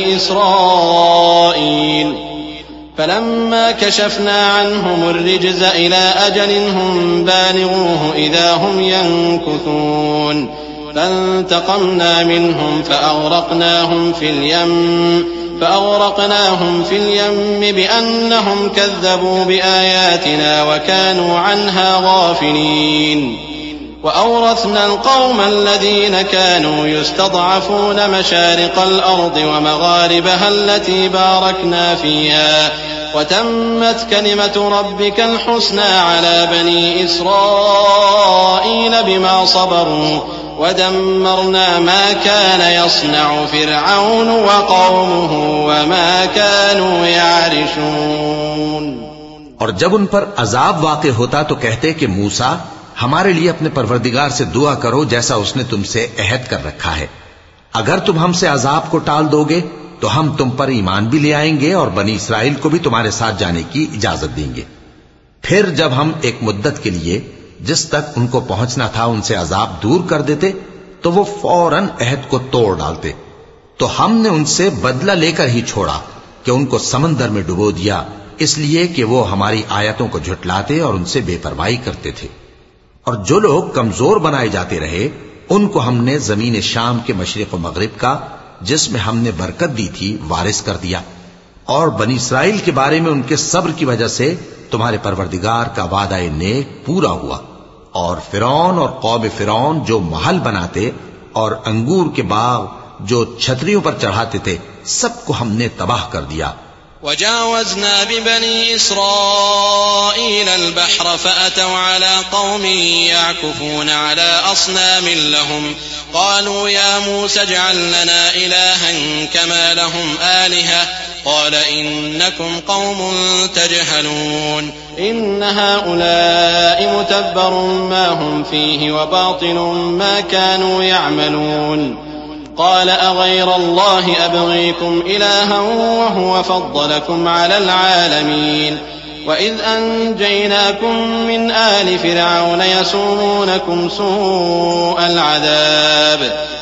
[SPEAKER 4] इस्राईल फलम्मा कशफना अन्हुमुर रिज्ज़ इला अजलिन हुम बालिगूहु इज़ा हुम यनकुथून فانتقمنا منهم فأغرقناهم في اليم فأغرقناهم في اليم بأنهم كذبوا بآياتنا وكانوا عنها غافلين وأورثنا القوم الذين كانوا يستضعفون مشارق الأرض ومغاربها التي باركنا فيها وتمت كلمة ربك الحسنى على بني إسرائيل بما صبروا ودمرنا ما كان يصنع فرعون وقومه وما كانوا يعرشون।
[SPEAKER 2] और जब उन पर अजाब वाक़े होता तो कहते कि मूसा, हमारे लिए अपने परवरदिगार से दुआ करो जैसा उसने तुमसे अहद कर रखा है। अगर तुम हमसे अजाब को टाल दोगे तो हम तुम पर ईमान भी ले आएंगे और बनी इस्राइल को भी तुम्हारे साथ जाने की इजाजत देंगे। फिर जब हम एक मुद्दत के लिए जिस तक उनको पहुंचना था उनसे अजाब दूर कर देते तो वो फौरन अहद को तोड़ डालते। तो हमने उनसे बदला लेकर ही छोड़ा कि उनको समंदर में डुबो दिया, इसलिए कि वो हमारी आयतों को झुटलाते और उनसे बेपरवाही करते थे। और जो लोग कमजोर बनाए जाते रहे उनको हमने जमीन शाम के मशरिक व मगरिब का, जिसमें हमने बरकत दी थी, वारिस कर दिया। और बनी इस्राइल के बारे में उनके सब्र की वजह से तुम्हारे परवरदिगार का वादा नेक पूरा हुआ। और फिरौन और कौम फिरौन जो महल बनाते और अंगूर के बाग जो छतरियों पर चढ़ाते थे, सबको हमने तबाह कर दिया।
[SPEAKER 4] वजावज़ना बिबनी इस्राईल अल-बहर फ़अतौ अला क़ौमिन यअकुफ़ून अला अस्नामिन लहुम क़ालू या मूसा इजअल लना इलाहन कमा लहुम आलिहा क़ाल इन्नकुम क़ौमुन तजहलून इन्न हाउलाइ मुतब्बरुन मा हुम फ़ीहि व बातिलुन मा कानू यअमलून قال أغير الله أبغيكم إلها وهو فضلكم على العالمين وإذ أنجيناكم من آل فرعون يسومونكم سوء العذاب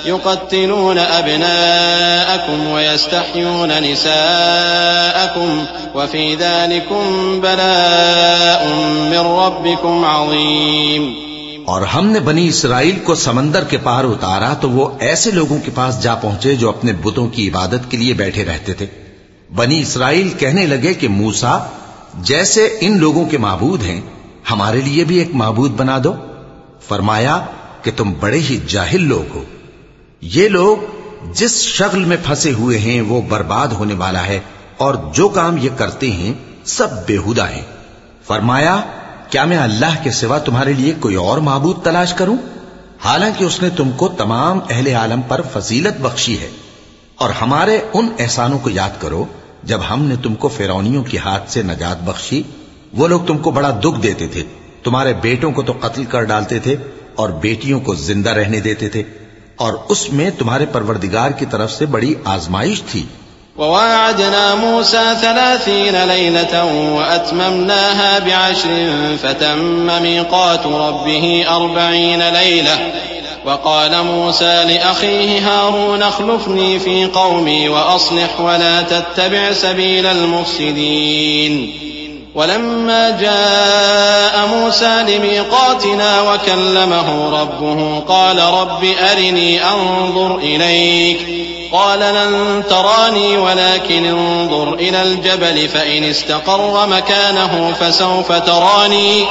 [SPEAKER 4] युक़त्तिलून अब्नाअकुम व यस्तहयून निसाअकुम व फ़ी ज़ालिकुम बलाअुम मिर रब्बिकुम अज़ीम।
[SPEAKER 2] और हमने बनी इसराइल को समंदर के पार उतारा तो वो ऐसे लोगों के पास जा पहुंचे जो अपने बुतों की इबादत के लिए बैठे रहते थे। बनी इसराइल कहने लगे कि मूसा, जैसे इन लोगों के माबूद हैं, हमारे लिए भी एक माबूद बना दो। फरमाया कि तुम बड़े ही जाहिल लोग हो। ये लोग जिस शगल में फंसे हुए हैं वो बर्बाद होने वाला है, और जो काम ये करते हैं सब बेहुदा है। फरमाया, क्या मैं अल्लाह के सिवा तुम्हारे लिए कोई और माबूद तलाश करूं, हालांकि उसने तुमको तमाम अहले आलम पर फजीलत बख्शी है। और हमारे उन एहसानों को याद करो जब हमने तुमको फिरौनियों के हाथ से नजात बख्शी। वो लोग तुमको बड़ा दुख देते थे, तुम्हारे बेटों को तो कत्ल कर डालते थे और बेटियों को जिंदा रहने देते थे, और उसमें तुम्हारे परवरदिगार की तरफ से बड़ी आजमाइश थी।
[SPEAKER 4] ववाअदना मूसा सलासीन लैलतन वअतममनाहा बिअश्रिन फतम्म मीक़ातु रब्बिही अर्बईन लैला वक़ाल मूसा लिअख़ीहि हारून अख़्लुफ़नी फ़ी क़ौमी वअस्लिह वला तत्तबिअ सबीलल मुफ़्सिदीन। वलम्मा जाअ मूसा लिमीक़ातिना वकल्लमहु रब्बुहु क़ाल रब्बि अरिनी अंज़ुर इलैक क़ाल लन तरानी वलाकिन अंज़ुर इलल जबल फ़इन इस्तक़र्र मकानहु फ़सौफ़ तरानी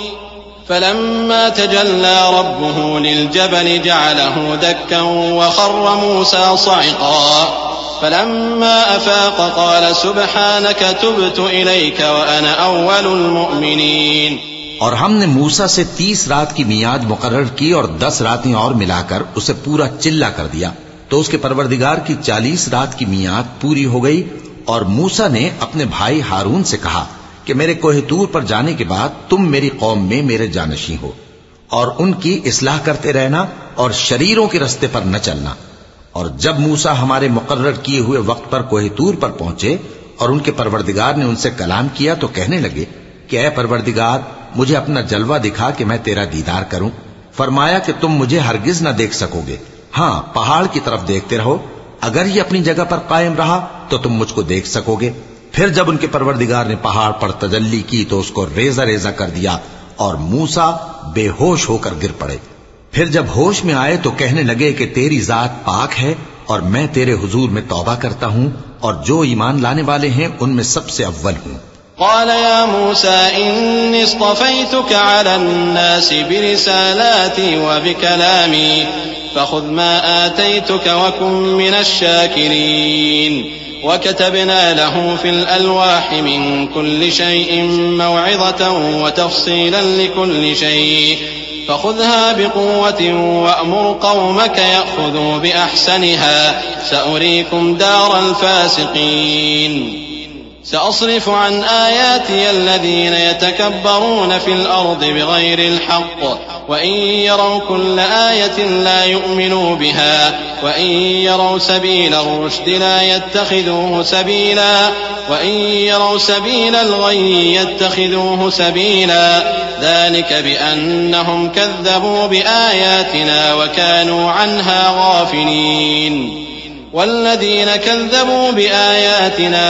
[SPEAKER 4] फलम्मा तजल्ला रब्बुहु लिलजबल जअलहु दक्कन वख़र्र मूसा स'iक़ा फलम्मा अफ़ाक़ क़ाल सुब्हानक तुब्तु इलैक व अना अव्वलुल मुअमिनीन।
[SPEAKER 2] और हमने मूसा से तीस रात की मियाद मुकर्रर की और दस रातें और मिलाकर उसे पूरा चिल्ला कर दिया। तो उसके परवरदिगार की चालीस रात की मियाद पूरी हो गई। और मूसा ने अपने भाई हारून से कहा कि मेरे कोहितूर पर जाने के बाद तुम मेरी कौम में मेरे जानशी हो, और उनकी इस्लाह करते रहना और शरीरों के रस्ते पर न चलना। और जब मूसा हमारे मुकर्रर किए हुए वक्त पर कोहितूर पर पहुंचे और उनके परवरदिगार ने उनसे कलाम किया तो कहने लगे कि ऐ परवरदिगार, मुझे अपना जलवा दिखा कि मैं तेरा दीदार करूं। फरमाया कि तुम मुझे हरगिज न देख सकोगे, हाँ पहाड़ की तरफ देखते रहो, अगर ये अपनी जगह पर कायम रहा तो तुम मुझको देख सकोगे। फिर जब उनके परवरदिगार ने पहाड़ पर तजल्ली की तो उसको रेजा रेजा कर दिया और मूसा बेहोश होकर गिर पड़े। फिर जब होश में आए तो कहने लगे कि तेरी जात पाक है और मैं तेरे हुजूर में तौबा करता हूं और जो ईमान लाने वाले हैं उनमें सबसे अव्वल हूं।
[SPEAKER 4] क़ाल या मूसा इन्नी इस्तफ़ैतुक अलन्नासि बिरिसालाती व बिकलामी फ़ख़ुज़ मा आतैतुक वकुन मिनश शाकिरीन। वकतबना लहू फ़िल अलवाहि मिन कुल्लि शैइन मौइज़तन व तफ़सीलन लिकुल्लि शै फ़ख़ुज़हा बिक़ुव्वतिन वअमुर क़ौमक यअख़ुज़ू बिअहसनिहा सअरीकुम दारल फ़ासिक़ीन। सअस्रिफ़ अन आयातिय अल्लज़ीन यतकब्बरून फ़िल अर्ज़ि बिग़ैरिल हक़्क़ वइन यरौ कुल्ल आयतिन ला युमिनू बिहा वइन यरौ सबीलर रुश्दि ला यत्तखिज़ूहु सबीला वइन यरौ सबीलल गय्यि यत्तखिज़ूहु सबीला ज़ालिक बिअन्नहुम कज़्ज़बू बिआयातिना वकानू अन्हा गाफ़िलीन। वल्लज़ीन कज़्ज़बू बिआयातिना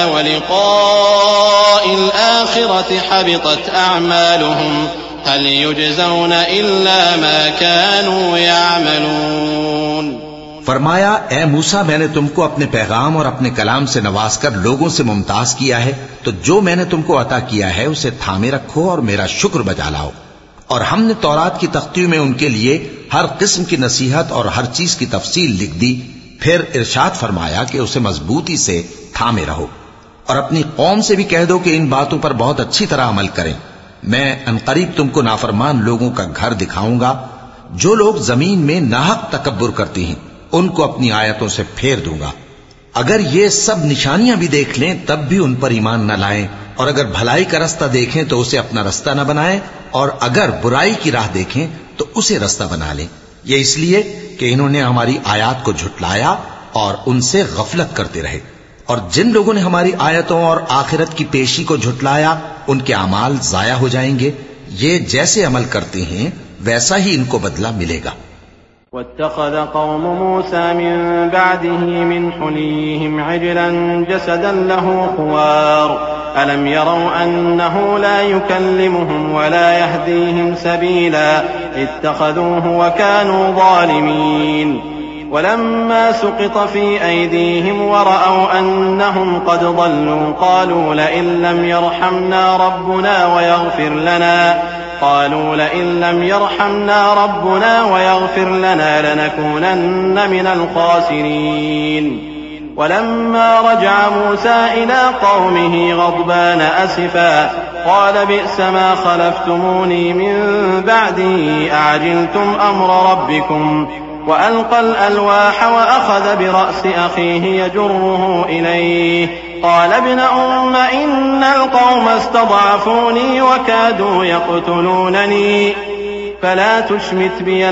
[SPEAKER 4] वलिक़ाइल आखिरति हबितत अअमालुहुम हल युजज़ौन इल्ला मा कानू यअमलून।
[SPEAKER 2] फरमाया, ए मूसा, मैंने तुमको अपने पैगाम और अपने कलाम से नवाजकर लोगों से मुमताज किया है, तो जो मैंने तुमको अता किया है उसे थामे रखो और मेरा शुक्र बजा लाओ। और हमने तौरात की तख्तियों में उनके लिए हर किस्म की नसीहत और हर चीज की तफसील लिख दी। फिर इरशाद फरमाया कि उसे मजबूती से थामे रहो और अपनी कौम से भी कह दो कि इन बातों पर बहुत अच्छी तरह अमल करें। मैं अनकरीब तुमको नाफरमान लोगों का घर दिखाऊंगा। जो लोग जमीन में नाहक तकब्बुर करती हैं उनको अपनी आयतों से फेर दूंगा। अगर ये सब निशानियां भी देख लें तब भी उन पर ईमान न लाएं, और अगर भलाई का रास्ता देखें तो उसे अपना रास्ता न बनाएं, और अगर बुराई की राह देखें तो उसे रास्ता बना लें। ये इसलिए कि इन्होंने हमारी आयत को झुटलाया और उनसे गफलत करते रहे। और जिन लोगों ने हमारी आयतों और आखिरत की पेशी को झुटलाया उनके अमाल जाया हो जाएंगे। ये जैसे अमल करते हैं वैसा ही इनको बदला मिलेगा।
[SPEAKER 4] واتخذ قوم موسى من بعده من حليهم عجلا جسدا له خوار ألم يروا أنه لا يكلمهم ولا يهديهم سبيلا اتخذوه وكانوا ظالمين ولما سقط في أيديهم ورأوا أنهم قد ضلوا قالوا لئن لم يرحمنا ربنا ويغفر لنا قالوا لئن لم يرحمنا ربنا ويغفر لنا لنكونن من الخاسرين ولما رجع موسى إلى قومه غضبان أسفا قال بئس ما خلفتموني من بعدي أعجلتم أمر ربكم وألقى الألواح وأخذ برأس أخيه يجره إليه قال ابن أم إن القوم استضعفوني وكادوا يقتلونني فلا تشمت بي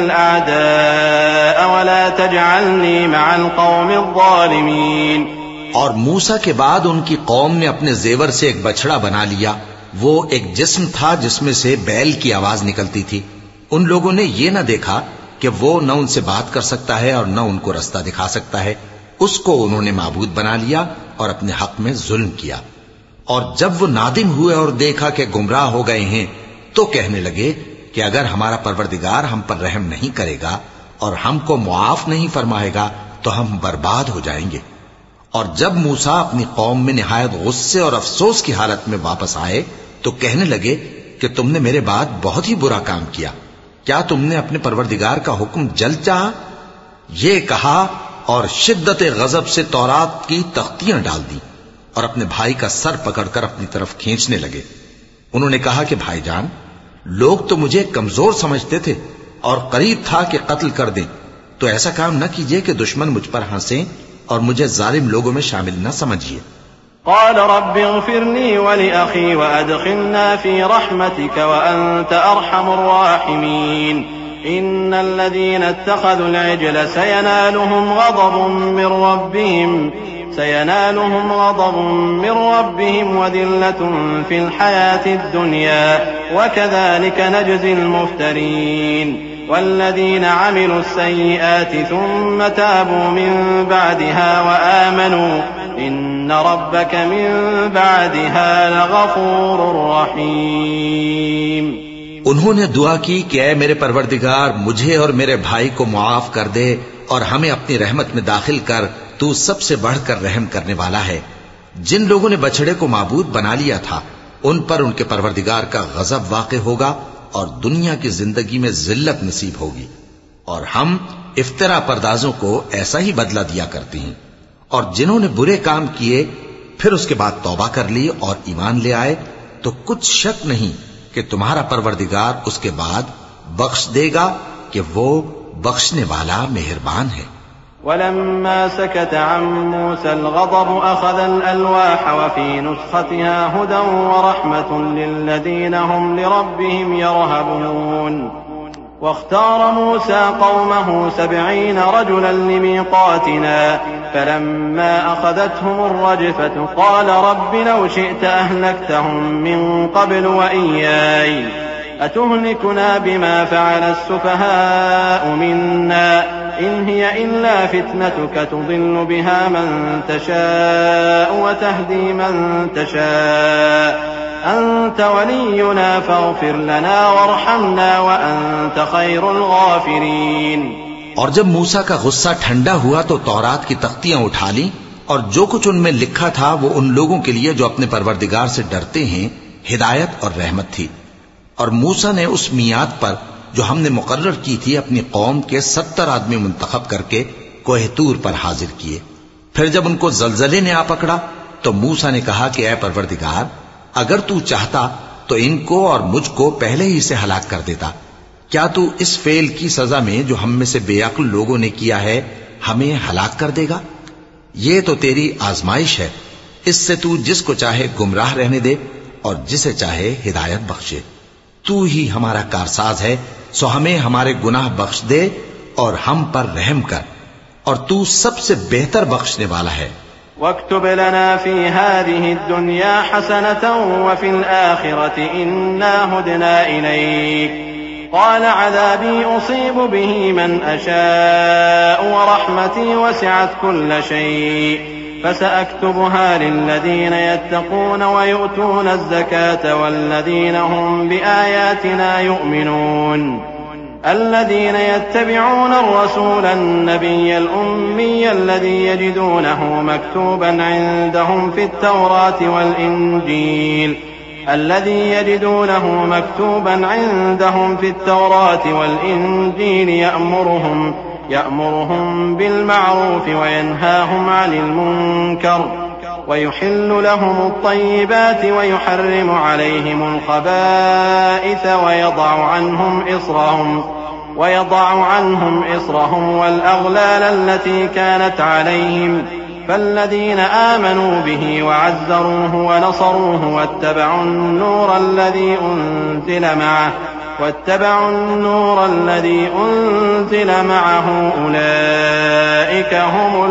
[SPEAKER 4] الأعداء ولا تجعلني مع القوم الظالمين.
[SPEAKER 2] और मूसा के बाद उनकी कौम ने अपने जेवर से एक बछड़ा बना लिया. वो एक जिस्म था जिसमें से बैल की आवाज निकलती थी. उन लोगों ने ये न देखा कि वो न उनसे बात कर सकता है और न उनको रास्ता दिखा सकता है. उसको उन्होंने माबूद बना लिया और अपने हक में जुल्म किया. और जब वो नादिम हुए और देखा कि गुमराह हो गए हैं तो कहने लगे कि अगर हमारा परवरदिगार हम पर रहम नहीं करेगा और हमको मुआफ नहीं फरमाएगा तो हम बर्बाद हो जाएंगे. और जब मूसा अपनी कौम में निहायत गुस्से और अफसोस की हालत में वापस आए तो कहने लगे कि तुमने मेरे बाद बहुत ही बुरा काम किया. क्या तुमने अपने परवरदिगार का हुक्म जल्द चाहा? ये कहा और शिद्दत गजब से तौरात की तख्तियां डाल दी और अपने भाई का सर पकड़कर अपनी तरफ खींचने लगे. उन्होंने कहा कि भाईजान, लोग तो मुझे कमजोर समझते थे और करीब था कि कत्ल कर दें, तो ऐसा काम न कीजिए कि दुश्मन मुझ पर हंसे और मुझे जालिम लोगों में शामिल न समझिए.
[SPEAKER 4] قال رب اغفر لي ولأخي وأدخلنا في رحمتك وأنت أرحم الراحمين. إن الذين اتخذوا العجل سينالهم غضب من ربهم سينالهم غضب من ربهم وذلة في الحياة الدنيا وكذلك نجزي المفترين. والذين عملوا السيئات ثم تابوا من بعدها وآمنوا إن ربك من بعدها لغفور رحيم.
[SPEAKER 2] उन्होंने दुआ की कि ऐ मेरे परवरदिगार, मुझे और मेरे भाई को मुआफ कर दे और हमें अपनी रहमत में दाखिल कर. तू सबसे बढ़कर रहम करने वाला है. जिन लोगों ने बछड़े को माबूद बना लिया था उन पर उनके परवरदिगार का गजब वाक़े होगा और दुनिया की जिंदगी में जिल्लत नसीब होगी. और हम इफ्तिरा परदाजों को ऐसा ही बदला दिया करते हैं. और जिन्होंने बुरे काम किए फिर उसके बाद तौबा कर ली और ईमान ले आए तो कुछ शक नहीं कि तुम्हारा परवरदिगार उसके बाद बख्श देगा कि वो बख्शने वाला मेहरबान है.
[SPEAKER 4] ولما سكت عن موسى الغضب أخذ الألواح وفي نسختها هدى ورحمة للذين هم لربهم يرهبون. واختار موسى قومه سبعين رجلا لميقاتنا فلما أخذتهم الرجفة قال رب لو شئت أهلكتهم من قبل وإياي أتهلكنا بما فعل السفهاء منا إن هي إلا فتنتك تضل بها من تشاء وتهدي من تشاء أنت ولينا فاغفر لنا وارحمنا وأنت خير الغافرين.
[SPEAKER 2] और जब मूसा का गुस्सा ठंडा हुआ तो तौरात की तख्तियां उठा ली और जो कुछ उनमें लिखा था वो उन लोगों के लिए जो अपने परवरदिगार से डरते हैं हिदायत और रहमत थी. और मूसा ने उस मियाद पर जो हमने मुकर्रर की थी अपनी कौम के सत्तर आदमी मुंतखब करके कोह तूर पर हाजिर किए. फिर जब उनको जलजले ने आ पकड़ा तो मूसा ने कहा कि ऐ परवरदिगार, अगर तू चाहता तो इनको और मुझको पहले ही से हलाक कर देता. क्या तू इस फेल की सजा में जो हम में से बेअक्ल लोगों ने किया है हमें हलाक कर देगा? ये तो तेरी आजमाइश है. इससे तू जिसको चाहे गुमराह रहने दे और जिसे चाहे हिदायत बख्शे. तू ही हमारा कारसाज है, सो हमें हमारे गुनाह बख्श दे और हम पर रहम कर, और तू सबसे बेहतर बख्शने वाला है.
[SPEAKER 4] واكتب لنا في هذه الدنيا حسنة وفي الآخرة إنا هدنا إليك قال عذابي أصيب به من أشاء ورحمتي وسعت كل شيء فسأكتبها للذين يتقون ويؤتون الزكاة والذين هم بآياتنا يؤمنون الذين يتبعون الرسول النبي الأمي الذي يجدونه مكتوبا عندهم في التوراة والإنجيل الذي يجدونه مكتوبا عندهم في التوراة والإنجيل يأمرهم يأمرهم بالمعروف وينهاهم عن المنكر ويحل لهم الطيبات ويحرم عليهم الخبائث ويضع عنهم إصرهم ويضع عنهم إصرهم والأغلال التي كانت عليهم فالذين آمنوا به وعزروه ونصروه واتبعوا النور الذي أنزل معه واتبعوا النور الذي أنزل معه أولئك هم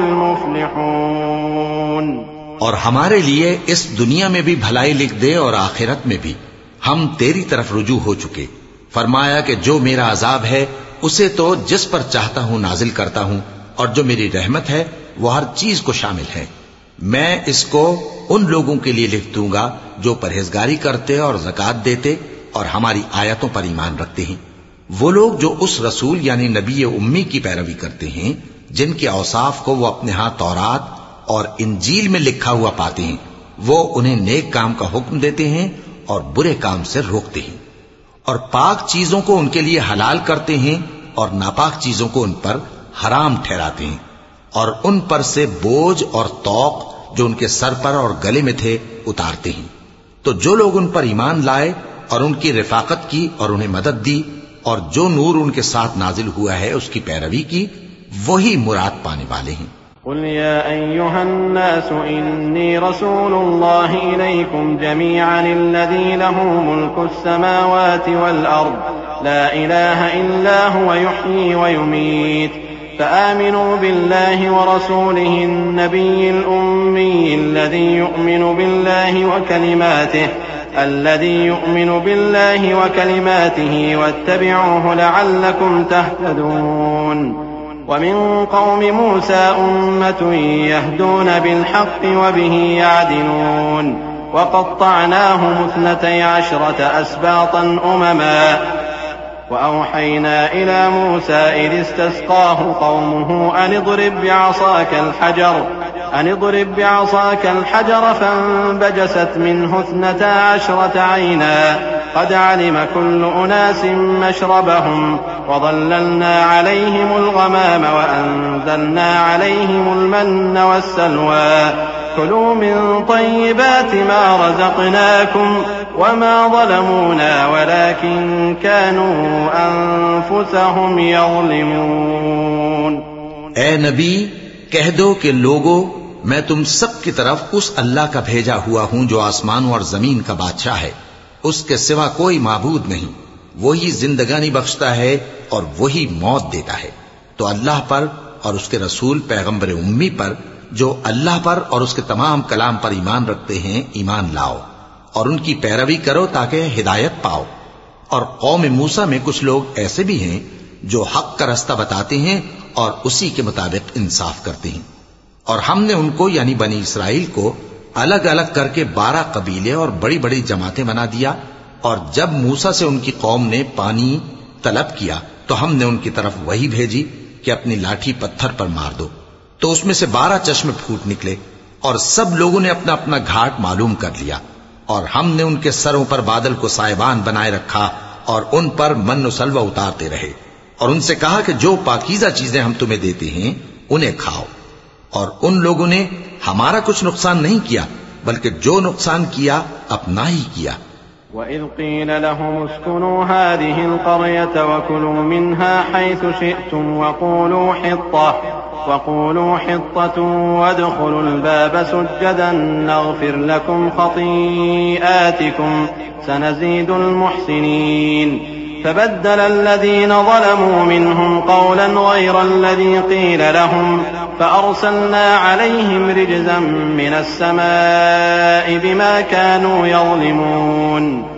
[SPEAKER 4] المفلحون।
[SPEAKER 2] और हमारे लिए इस दुनिया में भी भलाई लिख दे और आखिरत में भी हम तेरी तरफ रुजू हो चुके। फरमाया कि जो मेरा अजाब है उसे तो जिस पर चाहता हूं नाजिल करता हूं और जो मेरी रहमत है वो हर चीज को शामिल है। मैं इसको उन लोगों के लिए लिख दूंगा जो परहेजगारी करते और ज़कात देते और हमारी आयतों पर ईमान रखते हैं। वो लोग जो उस रसूल यानी नबी उम्मी की पैरवी करते हैं जिनके औसाफ को वो अपने हाथ तौरात और इंजील में लिखा हुआ पाते हैं, वो उन्हें नेक काम का हुक्म देते हैं और बुरे काम से रोकते हैं और पाक चीजों को उनके लिए हलाल करते हैं और नापाक चीजों को उन पर हराम ठहराते हैं और उन पर से बोझ और तौक जो उनके सर पर और गले में थे उतारते हैं। तो जो लोग उन पर ईमान लाए और उनकी रिफाकत की और उन्हें मदद दी और जो नूर उनके साथ नाजिल हुआ है उसकी पैरवी की, वही मुराद पाने वाले हैं।
[SPEAKER 4] قل يا أيها الناس إني رسول الله إليكم جميعا الذي له ملك السماوات والأرض لا إله إلا هو يحيي ويميت فآمنوا بالله ورسوله النبي الأمي الذي يؤمن بالله وكلماته الذي يؤمن بالله وكلماته واتبعوه لعلكم تهتدون ومن قوم موسى أمة يهدون بالحق وبه يعدلون وقطعناهم اثنتي عشرة أسباطا أمما وأوحينا إلى موسى إذ استسقاه قومه أن اضرب بعصاك الحجر أن اضرب بعصاك الحجر فانبجست منه اثنتا عشرة عينا قد علم كل أناس مشربهم وظللنا عليهم الغمام وأنزلنا عليهم المن والسلوى كلوا من طيبات ما رزقناكم وما ظلمونا ولكن كانوا أنفسهم يظلمون।
[SPEAKER 2] ए नबी कह दो कि लोगों, मैं तुम सब की तरफ उस अल्लाह का भेजा हुआ हूं जो आसमानों और जमीन का बादशाह है। उसके सिवा कोई माबूद नहीं। वही जिंदगानी बख्शता है और वही मौत देता है। तो अल्लाह पर और उसके रसूल पैगंबर उम्मी पर जो अल्लाह पर और उसके तमाम कलाम पर ईमान रखते हैं ईमान लाओ और उनकी पैरवी करो ताकि हिदायत पाओ। और कौम मूसा में कुछ लोग ऐसे भी हैं जो हक का रास्ता बताते हैं और उसी के मुताबिक इंसाफ करते हैं। और हमने उनको यानी बनी इसराइल को अलग अलग करके बारह कबीले और बड़ी बड़ी जमातें बना दिया। और जब मूसा से उनकी कौम ने पानी तलब किया तो हमने उनकी तरफ वही भेजी कि अपनी लाठी पत्थर पर मार दो। तो उसमें से बारह चश्मे फूट निकले और सब लोगों ने अपना अपना घाट मालूम कर लिया। और हमने उनके सरों पर बादल को साइबान बनाए रखा और उन पर मन और सलवा उतारते रहे और उनसे कहा कि जो पाकीज़ा चीजें हम तुम्हें देते हैं उन्हें खाओ। और उन लोगों ने हमारा कुछ नुकसान नहीं किया बल्कि जो नुकसान किया अपना ही किया।
[SPEAKER 4] وَإِذْ قِيلَ لَهُمُ اسْكُنُوا هَٰذِهِ الْقَرْيَةَ وَكُلُوا مِنْهَا حَيْثُ شِئْتُمْ وَقُولُوا حِطَّةٌ وَقُولُوا حِطَّةٌ وَادْخُلُوا الْبَابَ سُجَّدًا نَّغْفِرْ لَكُمْ خَطِيئَاتِكُمْ سَنَزِيدُ الْمُحْسِنِينَ فبدل الذين ظلموا منهم قولا غير الذي قيل لهم فأرسلنا عليهم رجزا من السماء بما كانوا يظلمون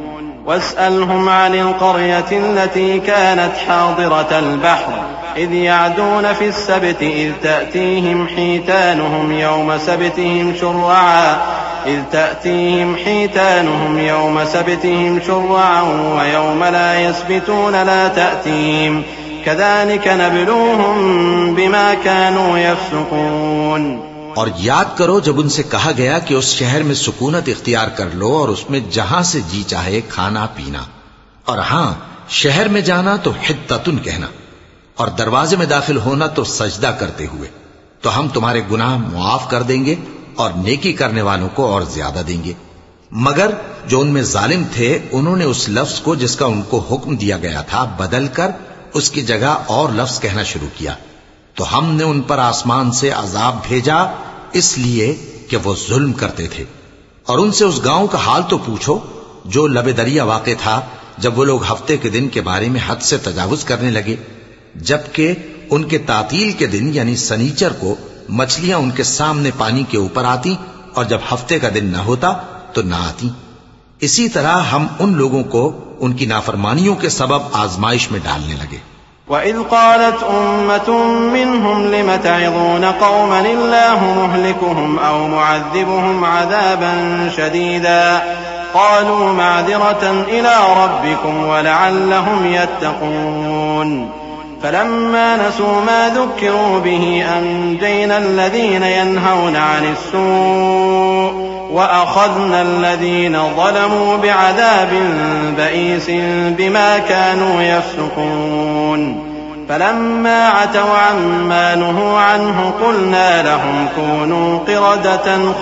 [SPEAKER 4] واسألهم عن القرية التي كانت حاضرة البحر إذ يعدون في السبت إذ تأتيهم حيتانهم يوم سبتهم شرعا إذ تأتيهم حيتانهم يوم سبتهم شرعا ويوم لا يسبتون لا تأتيهم كذلك نبلوهم بما كانوا يفسقون।
[SPEAKER 2] और याद करो जब उनसे कहा गया कि उस शहर में सुकूनत इख्तियार कर लो और उसमें जहां से जी चाहे खाना पीना, और हां शहर में जाना तो हिद्दतुन कहना और दरवाजे में दाखिल होना तो सजदा करते हुए, तो हम तुम्हारे गुनाह मुआफ कर देंगे और नेकी करने वालों को और ज्यादा देंगे। मगर जो उनमें जालिम थे उन्होंने उस लफ्ज को जिसका उनको हुक्म दिया गया था बदलकर उसकी जगह और लफ्ज कहना शुरू किया, तो हमने उन पर आसमान से अजाब भेजा इसलिए कि वो जुल्म करते थे। और उनसे उस गांव का हाल तो पूछो जो लबे दरिया वाक़े था, जब वो लोग हफ्ते के दिन के बारे में हद से तजावुज करने लगे, जबकि उनके तातील के दिन यानी सनीचर को मछलियां उनके सामने पानी के ऊपर आती और जब हफ्ते का दिन न होता तो न आती। इसी तरह हम उन लोगों को उनकी नाफरमानियों के सबब आजमाइश में डालने लगे।
[SPEAKER 4] وَإِذْ قَالَتْ أُمَّةٌ مِّنْهُمْ لِمَ تَعِظُونَ قَوْمًا اللَّهُ مُهْلِكُهُمْ أَوْ مُعَذِّبُهُمْ عَذَابًا شَدِيدًا قَالُوا مَعْذِرَةً إِلَىٰ رَبِّكُمْ وَلَعَلَّهُمْ يَتَّقُونَ فَلَمَّا نَسُوا مَا ذُكِّرُوا بِهِ أَنجَيْنَا الَّذِينَ يَنْهَوْنَ عَنِ السُّوءِ وَأَخَذْنَا الَّذِينَ ظَلَمُوا بِعَذَابٍ بَئِيسٍ بِمَا كَانُوا يَفْسُقُونَ فَلَمَّا عَتَوْا عَمَّا نُهُوا عَنْهُ قُلْنَا لَهُمْ كُونُوا قِرَدَةً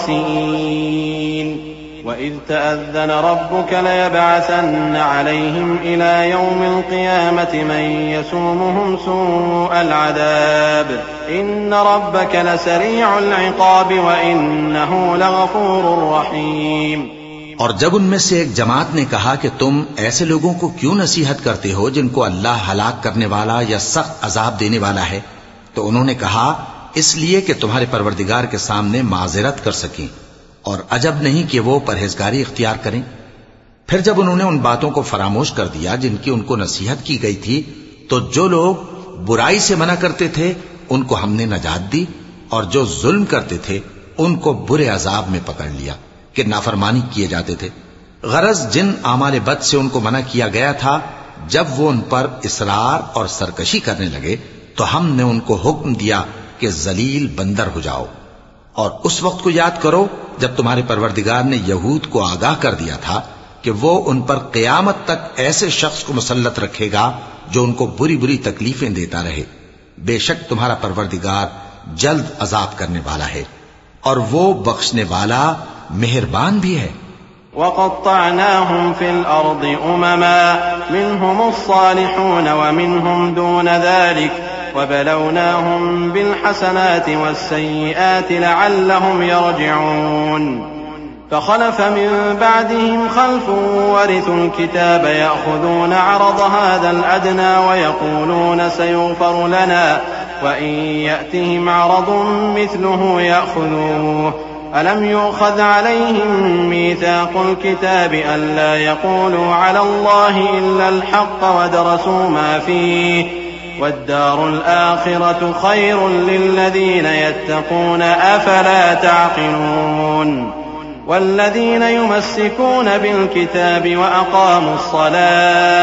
[SPEAKER 4] خَاسِئِينَ وَإِذْ تَأَذَّنَ رَبُّكَ لَيَبْعَثَنَّ عَلَيْهِمْ إِلَىٰ يَوْمِ الْقِيَامَةِ مَن يَسُومُهُمْ سُوءَ الْعَذَابِ إِنَّ رَبَّكَ لَسَرِيعُ الْعِقَابِ وَإِنَّهُ لَغَفُورٌ رَّحِيمٌ।
[SPEAKER 2] और जब उनमें से एक जमात ने कहा कि तुम ऐसे लोगों को क्यों नसीहत करते हो जिनको अल्लाह हलाक करने वाला या सख्त अजाब देने वाला है, तो उन्होंने कहा इसलिए कि तुम्हारे परवरदिगार के सामने माजिरत कर सकें और अजब नहीं कि वो परहेजगारी इख्तियार करें। फिर जब उन्होंने उन बातों को फरामोश कर दिया जिनकी उनको नसीहत की गई थी, तो जो लोग बुराई से मना करते थे उनको हमने नजात दी और जो जुल्म करते थे उनको बुरे अजाब में पकड़ लिया कि नाफरमानी किए जाते थे। गरज जिन आमाल बद से उनको मना किया गया था, जब वो उन पर इसरार और सरकशी करने लगे तो हमने उनको हुक्म दिया कि जलील बंदर हो जाओ। और उस वक्त को याद करो जब तुम्हारे परवरदिगार ने यहूद को आगाह कर दिया था कि वो उन पर क़यामत तक ऐसे शख्स को मुसल्लत रखेगा जो उनको बुरी बुरी तकलीफें देता रहे। बेशक तुम्हारा परवरदिगार जल्द अजाब करने वाला है और वो बख्शने वाला मेहरबान भी है।
[SPEAKER 4] وَقَطَّعْنَاهُمْ فِي الْأَرْضِ أُمَمًا مِّنْهُمُ الصَّالِحُونَ وَمِنْهُمْ دُونَ ذَلِكَ وَبَلَوْنَاهُمْ بِالْحَسَنَاتِ وَالسَّيِّئَاتِ لَعَلَّهُمْ يَرْجِعُونَ فَخَلَفَ مِن بَعْدِهِمْ خَلْفٌ وَرِثُوا الْكِتَابَ يَأْخُذُونَ عَرَضَ هَٰذَا الْأَدْنَىٰ وَيَقُولُونَ سَيُغْفَرُ لَنَا وَإِن يَأْتِهِمْ عَرَضٌ مِّثْلُهُ يَأْخُذُوهُ أَلَمْ يُؤْخَذْ عَلَيْهِم مِّيثَاقُ الْكِتَابِ أَلَّا يَقُولُوا عَلَى اللَّهِ إِلَّا الْحَقَّ وَدَرَسُوا مَا فِيهِ وَالدَّارُ الْآخِرَةُ خَيْرٌ لِّلَّذِينَ يَتَّقُونَ أَفَلَا تَعْقِلُونَ وَالَّذِينَ يُمَسِّكُونَ بِالْكِتَابِ وَأَقَامُوا الصَّلَاةَ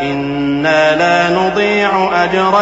[SPEAKER 4] إِنَّا لَا نُضِيعُ أَجْرَ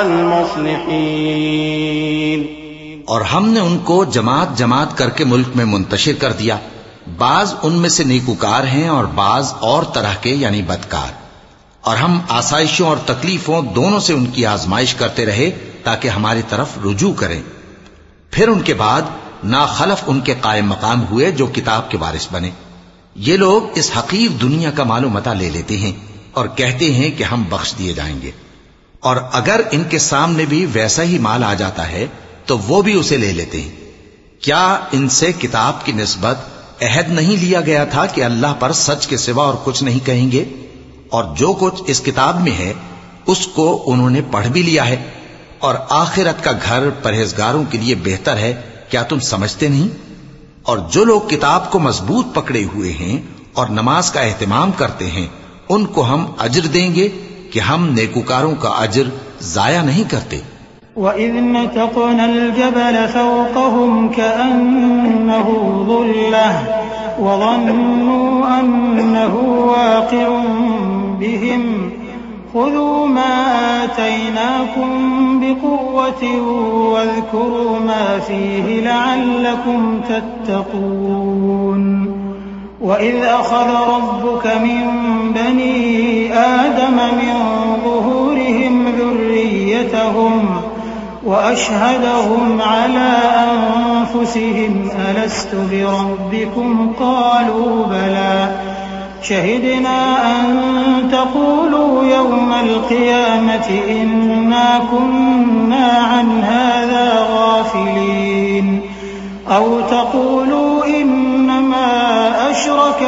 [SPEAKER 4] الْمُصْلِحِينَ।
[SPEAKER 2] और हमने उनको जमात जमात करके मुल्क में मुंतशिर कर दिया। बाज उनमें से नेकूकार हैं और बाज और तरह के यानी बदकार। और हम आसाइशों और तकलीफों दोनों से उनकी आजमाइश करते रहे ताकि हमारी तरफ रुजू करें। फिर उनके बाद नाखलफ उनके कायम मकाम हुए जो किताब के वारिस बने। ये लोग इस हकीर दुनिया का मालूम मता ले लेते हैं और कहते हैं कि हम बख्श दिए जाएंगे, और अगर इनके सामने भी वैसा ही माल आ जाता है तो वो भी उसे ले लेते हैं। क्या इनसे किताब की निस्बत अहद नहीं लिया गया था कि अल्लाह पर सच के सिवा और कुछ नहीं कहेंगे? और जो कुछ इस किताब में है उसको उन्होंने पढ़ भी लिया है, और आखिरत का घर परहेजगारों के लिए बेहतर है। क्या तुम समझते नहीं? और जो लोग किताब को मजबूत पकड़े हुए हैं और नमाज का एहतिमाम करते हैं उनको हम अज्र देंगे कि हम नेकुकारों का अज्र जाया नहीं करते।
[SPEAKER 3] वइज़ नतक़ना अल-जबल फ़ौक़हुम कअन्नहु ज़ुल्लह वज़न्नू अन्नहु वाक़िउन बिहिम ख़ुज़ू मा आतैनाकुम बिक़ुव्वतिन वज़्कुरू मा फ़ीहि लअल्लकुम तत्तक़ून। वइज़ अख़ज़ रब्बुक मिन बनी आदम मिन ज़ुहूरिहिम ज़ुर्रिय्यतहुम वअशहदहुम अला अन्फुसिहिम अलस्तु बिरब्बिकुम क़ालू बला शहिदना अन तक़ूलू यौमल क़ियामति इन्ना कुन्ना अन हाज़ा गाफ़िलीन औ तक़ूलू इन्नमा अशरक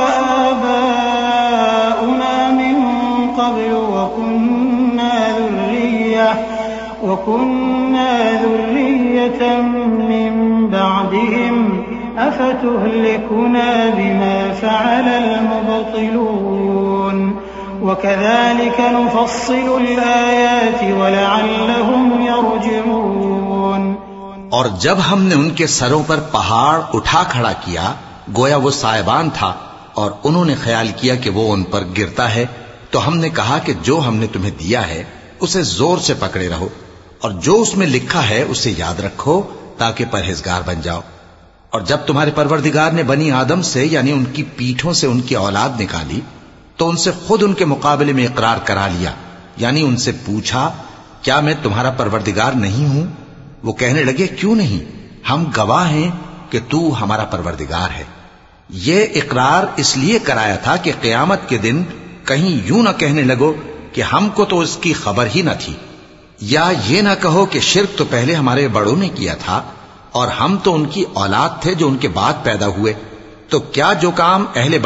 [SPEAKER 3] आबाउना मिन क़ब्लु वकुन्ना ज़ुर्रिय्यह वकुन्ना ज़ुर्रिय्यतम मिन बअदिहिम अफतुहलिकुना बिमा फ़अलल मुब्तिलून वकज़ालिक नुफ़स्सिलुल आयाति वलअल्लहुम यरजिऊन।
[SPEAKER 2] और जब हमने उनके सरों पर पहाड़ उठा खड़ा किया, गोया वो सायबान था, और उन्होंने ख्याल किया कि वो उन पर गिरता है, तो हमने कहा कि जो हमने तुम्हें दिया है उसे जोर से पकड़े रहो, और जो उसमें लिखा है उसे याद रखो ताकि परहेजगार बन जाओ। और जब तुम्हारे परवरदिगार ने बनी आदम से यानी उनकी पीठों से उनकी औलाद निकाली, तो उनसे खुद उनके मुकाबले में इकरार करा लिया, यानी उनसे पूछा, क्या मैं तुम्हारा परवरदिगार नहीं हूं? वो कहने लगे, क्यों नहीं, हम गवाह हैं कि तू हमारा परवरदिगार है। ये इकरार इसलिए कराया था कि क़यामत के दिन कहीं यूं न कहने लगो कि हमको तो इसकी खबर ही न थी, या ये ना कहो कि शिर्क तो पहले हमारे बड़ों ने किया था और हम तो उनकी औलाद थे जो उनके बाद पैदा हुए। तो क्या जो काम अहले